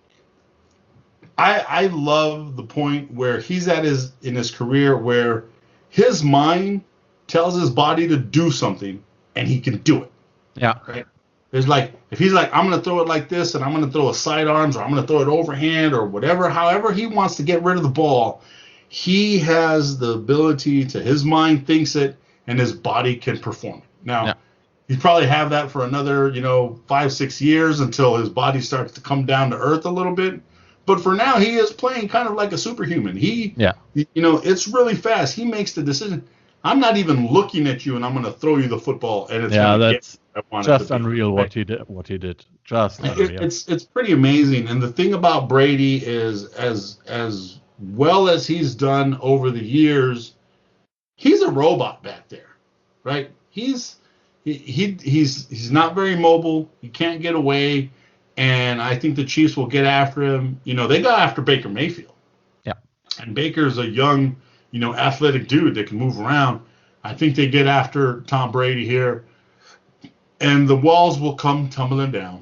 I I love the point where he's at his in his career where his mind tells his body to do something and he can do it. Yeah. Right. There's like if he's like I'm gonna throw it like this and I'm gonna throw a sidearms or I'm gonna throw it overhand or whatever, however he wants to get rid of the ball, he has the ability to his mind thinks it and his body can perform it. Now. Yeah. He'd probably have that for another, you know, five, six years until his body starts to come down to earth a little bit. But for now, he is playing kind of like a superhuman. He, yeah, you know, it's really fast. He makes the decision. I'm not even looking at you, and I'm going to throw you the football, and it's yeah, gonna that's get I want just it unreal be, what right? he did. What he did, just it, unreal. It's it's pretty amazing. And the thing about Brady is, as as well as he's done over the years, he's a robot back there, right? He's He, he he's he's not very mobile. He can't get away, and I think the Chiefs will get after him. You know, they got after Baker Mayfield. Yeah, and Baker's a young, you know, athletic dude that can move around. I think they get after Tom Brady here, and the walls will come tumbling down.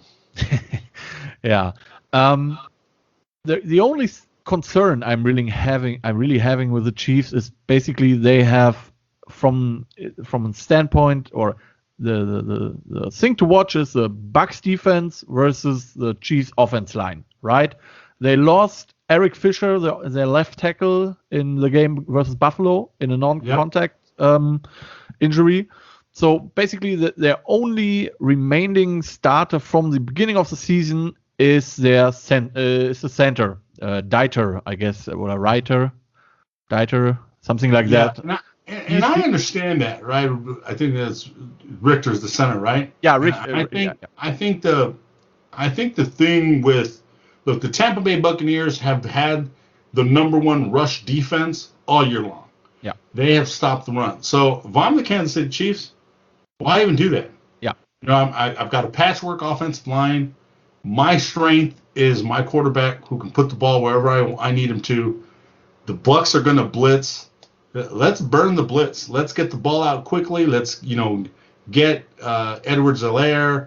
yeah. Um, the the only concern I'm really having I'm really having with the Chiefs is basically they have from from a standpoint or The, the, the, the thing to watch is the Bucks defense versus the Chiefs offense line, right? They lost Eric Fisher, the, their left tackle, in the game versus Buffalo in a non-contact yep. um, injury. So basically, the, their only remaining starter from the beginning of the season is their cen- uh, is the center, uh, Dieter, I guess, or a writer, Dieter, something like yeah, that. Not- And, and I understand that, right? I think that's Richter's the center, right? Yeah, Rich. I, I think yeah, yeah. I think the I think the thing with look, the Tampa Bay Buccaneers have had the number one rush defense all year long. Yeah, they have stopped the run. So if I'm the Kansas City Chiefs, why even do that? Yeah, you know, I'm, I, I've got a patchwork offensive line. My strength is my quarterback who can put the ball wherever I, I need him to. The Bucs are going to blitz. Let's burn the blitz. Let's get the ball out quickly. Let's, you know, get uh, Edwards-Helaire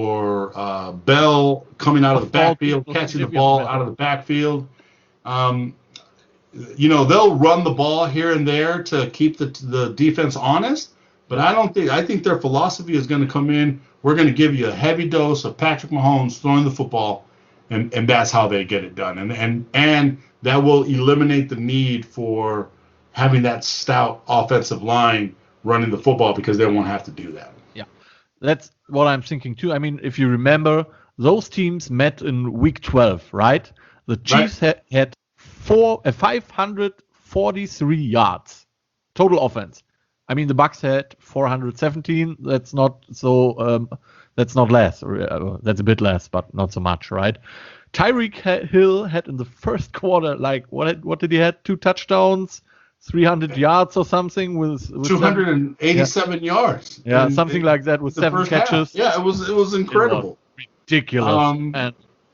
or uh, Bell coming out of the backfield, catching the ball out of the backfield. Um, you know, they'll run the ball here and there to keep the the defense honest. But I don't think I think their philosophy is going to come in. We're going to give you a heavy dose of Patrick Mahomes throwing the football, and, and that's how they get it done. And and and that will eliminate the need for having that stout offensive line running the football because they won't have to do that. Yeah, that's what I'm thinking too. I mean, if you remember, those teams met in week twelve, right? The Chiefs right. had, had four, uh, five hundred forty-three yards total offense. I mean, the Bucks had four hundred seventeen. That's not so. Um, that's not less. Uh, that's a bit less, but not so much, right? Tyreek Hill had in the first quarter, like what? What did he had? Two touchdowns. three hundred yards or something with, with two hundred eighty-seven yeah. yards. Yeah, something like that with seven catches. Half. Yeah, it was it was incredible. It was ridiculous. Um, and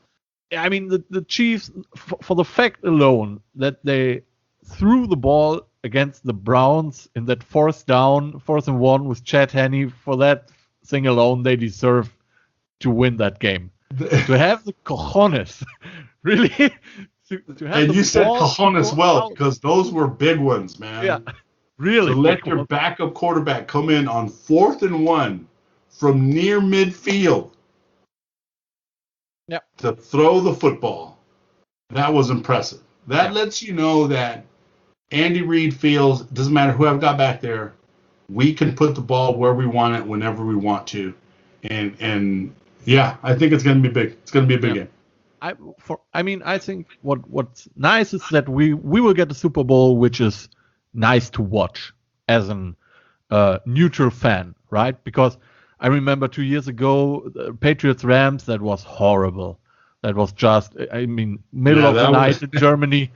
I mean, the, the Chiefs, f- for the fact alone that they threw the ball against the Browns in that fourth down, fourth and one with Chad Henne, for that thing alone, they deserve to win that game. To have the cojones, really. To, to have and you said cojones well out. Because those were big ones, man. Yeah, really. To let your backup quarterback come in on fourth and one from near midfield yep. to throw the football, that was impressive. That yep. lets you know that Andy Reid feels, doesn't matter who I've got back there, we can put the ball where we want it whenever we want to. And, and yeah, I think it's going to be big. It's going to be a big yep. game. I for I mean I think what what's nice is that we we will get the Super Bowl, which is nice to watch as an uh, neutral fan, right? Because I remember two years ago, the Patriots Rams, that was horrible. That was just, I mean, middle Yeah, of the that night was- in Germany.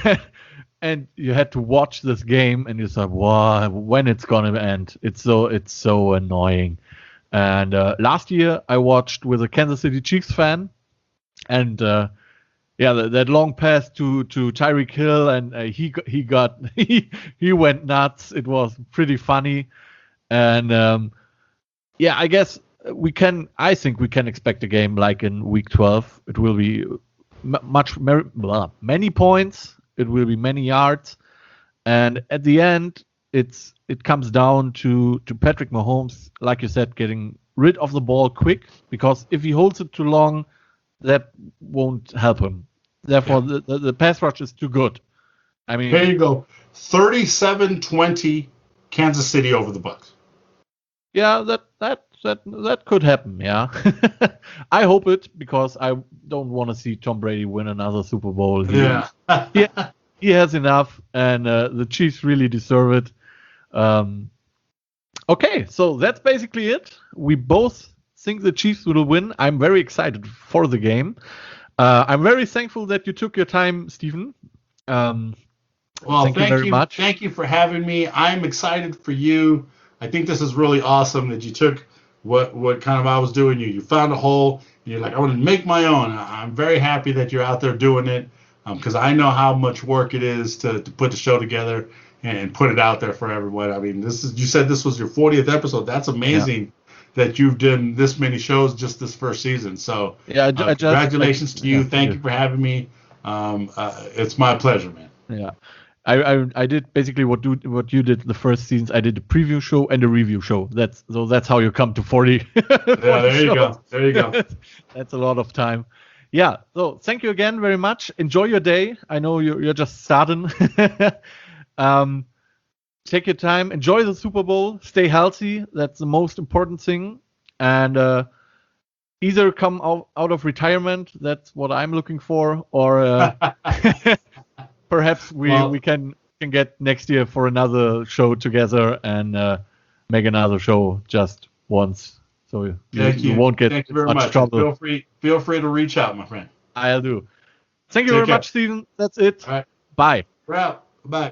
And you had to watch this game and you thought, wow, when it's going to end. It's so, it's so annoying. And uh, last year I watched with a Kansas City Chiefs fan, and uh, yeah, that, that long pass to to Tyreek Hill, and uh, he got- he got he he went nuts. It was pretty funny, and um, yeah, I guess we can. I think we can expect a game like in Week twelve. It will be m- much mer- blah, many points. It will be many yards, and at the end, it's it comes down to to Patrick Mahomes, like you said, getting rid of the ball quick, because if he holds it too long, that won't help him. Therefore, the, the, the pass rush is too good. I mean, Here you go. thirty-seven twenty Kansas City over the Bucks. yeah, that that that that could happen. Yeah, I hope it, because I don't want to see Tom Brady win another Super Bowl. He, Yeah. yeah, he has enough, and uh, the Chiefs really deserve it. Um, okay, so that's basically it. We both think the Chiefs will win. I'm very excited for the game. Uh, I'm very thankful that you took your time, Stephen. Um, Well, Thank thank, you very you, much. Thank you for having me. I'm excited for you. I think this is really awesome that you took what what kind of I was doing. You you found a hole. And you're like, I want to make my own. I- I'm very happy that you're out there doing it, because I know how much work it is to, to put the show together and put it out there for everyone. I mean, this is you said this was your fortieth episode. That's amazing that you've done this many shows just this first season. So yeah, I, ju- uh, I just congratulations I- to you. yeah, Thank yeah. you for having me. Um, uh, it's my pleasure, man. Yeah, I, I I did basically what do what you did the first seasons. I did a preview show and a review show. That's so that's how you come to forty. Yeah, there you go. There you go. That's a lot of time. Yeah. So thank you again very much. Enjoy your day. I know you're you're just starting. um, take your time. Enjoy the Super Bowl. Stay healthy. That's the most important thing. And uh, either come out, out of retirement. That's what I'm looking for. Or uh, perhaps we, Well- we can can get next year for another show together and uh, make another show just once. So you, Thank you. you won't get Thank you very much, much. trouble. Feel free. Feel free to reach out, my friend. I'll do. Thank you Take very care. much, Stephen. That's it. All right. Bye. We're out. Bye.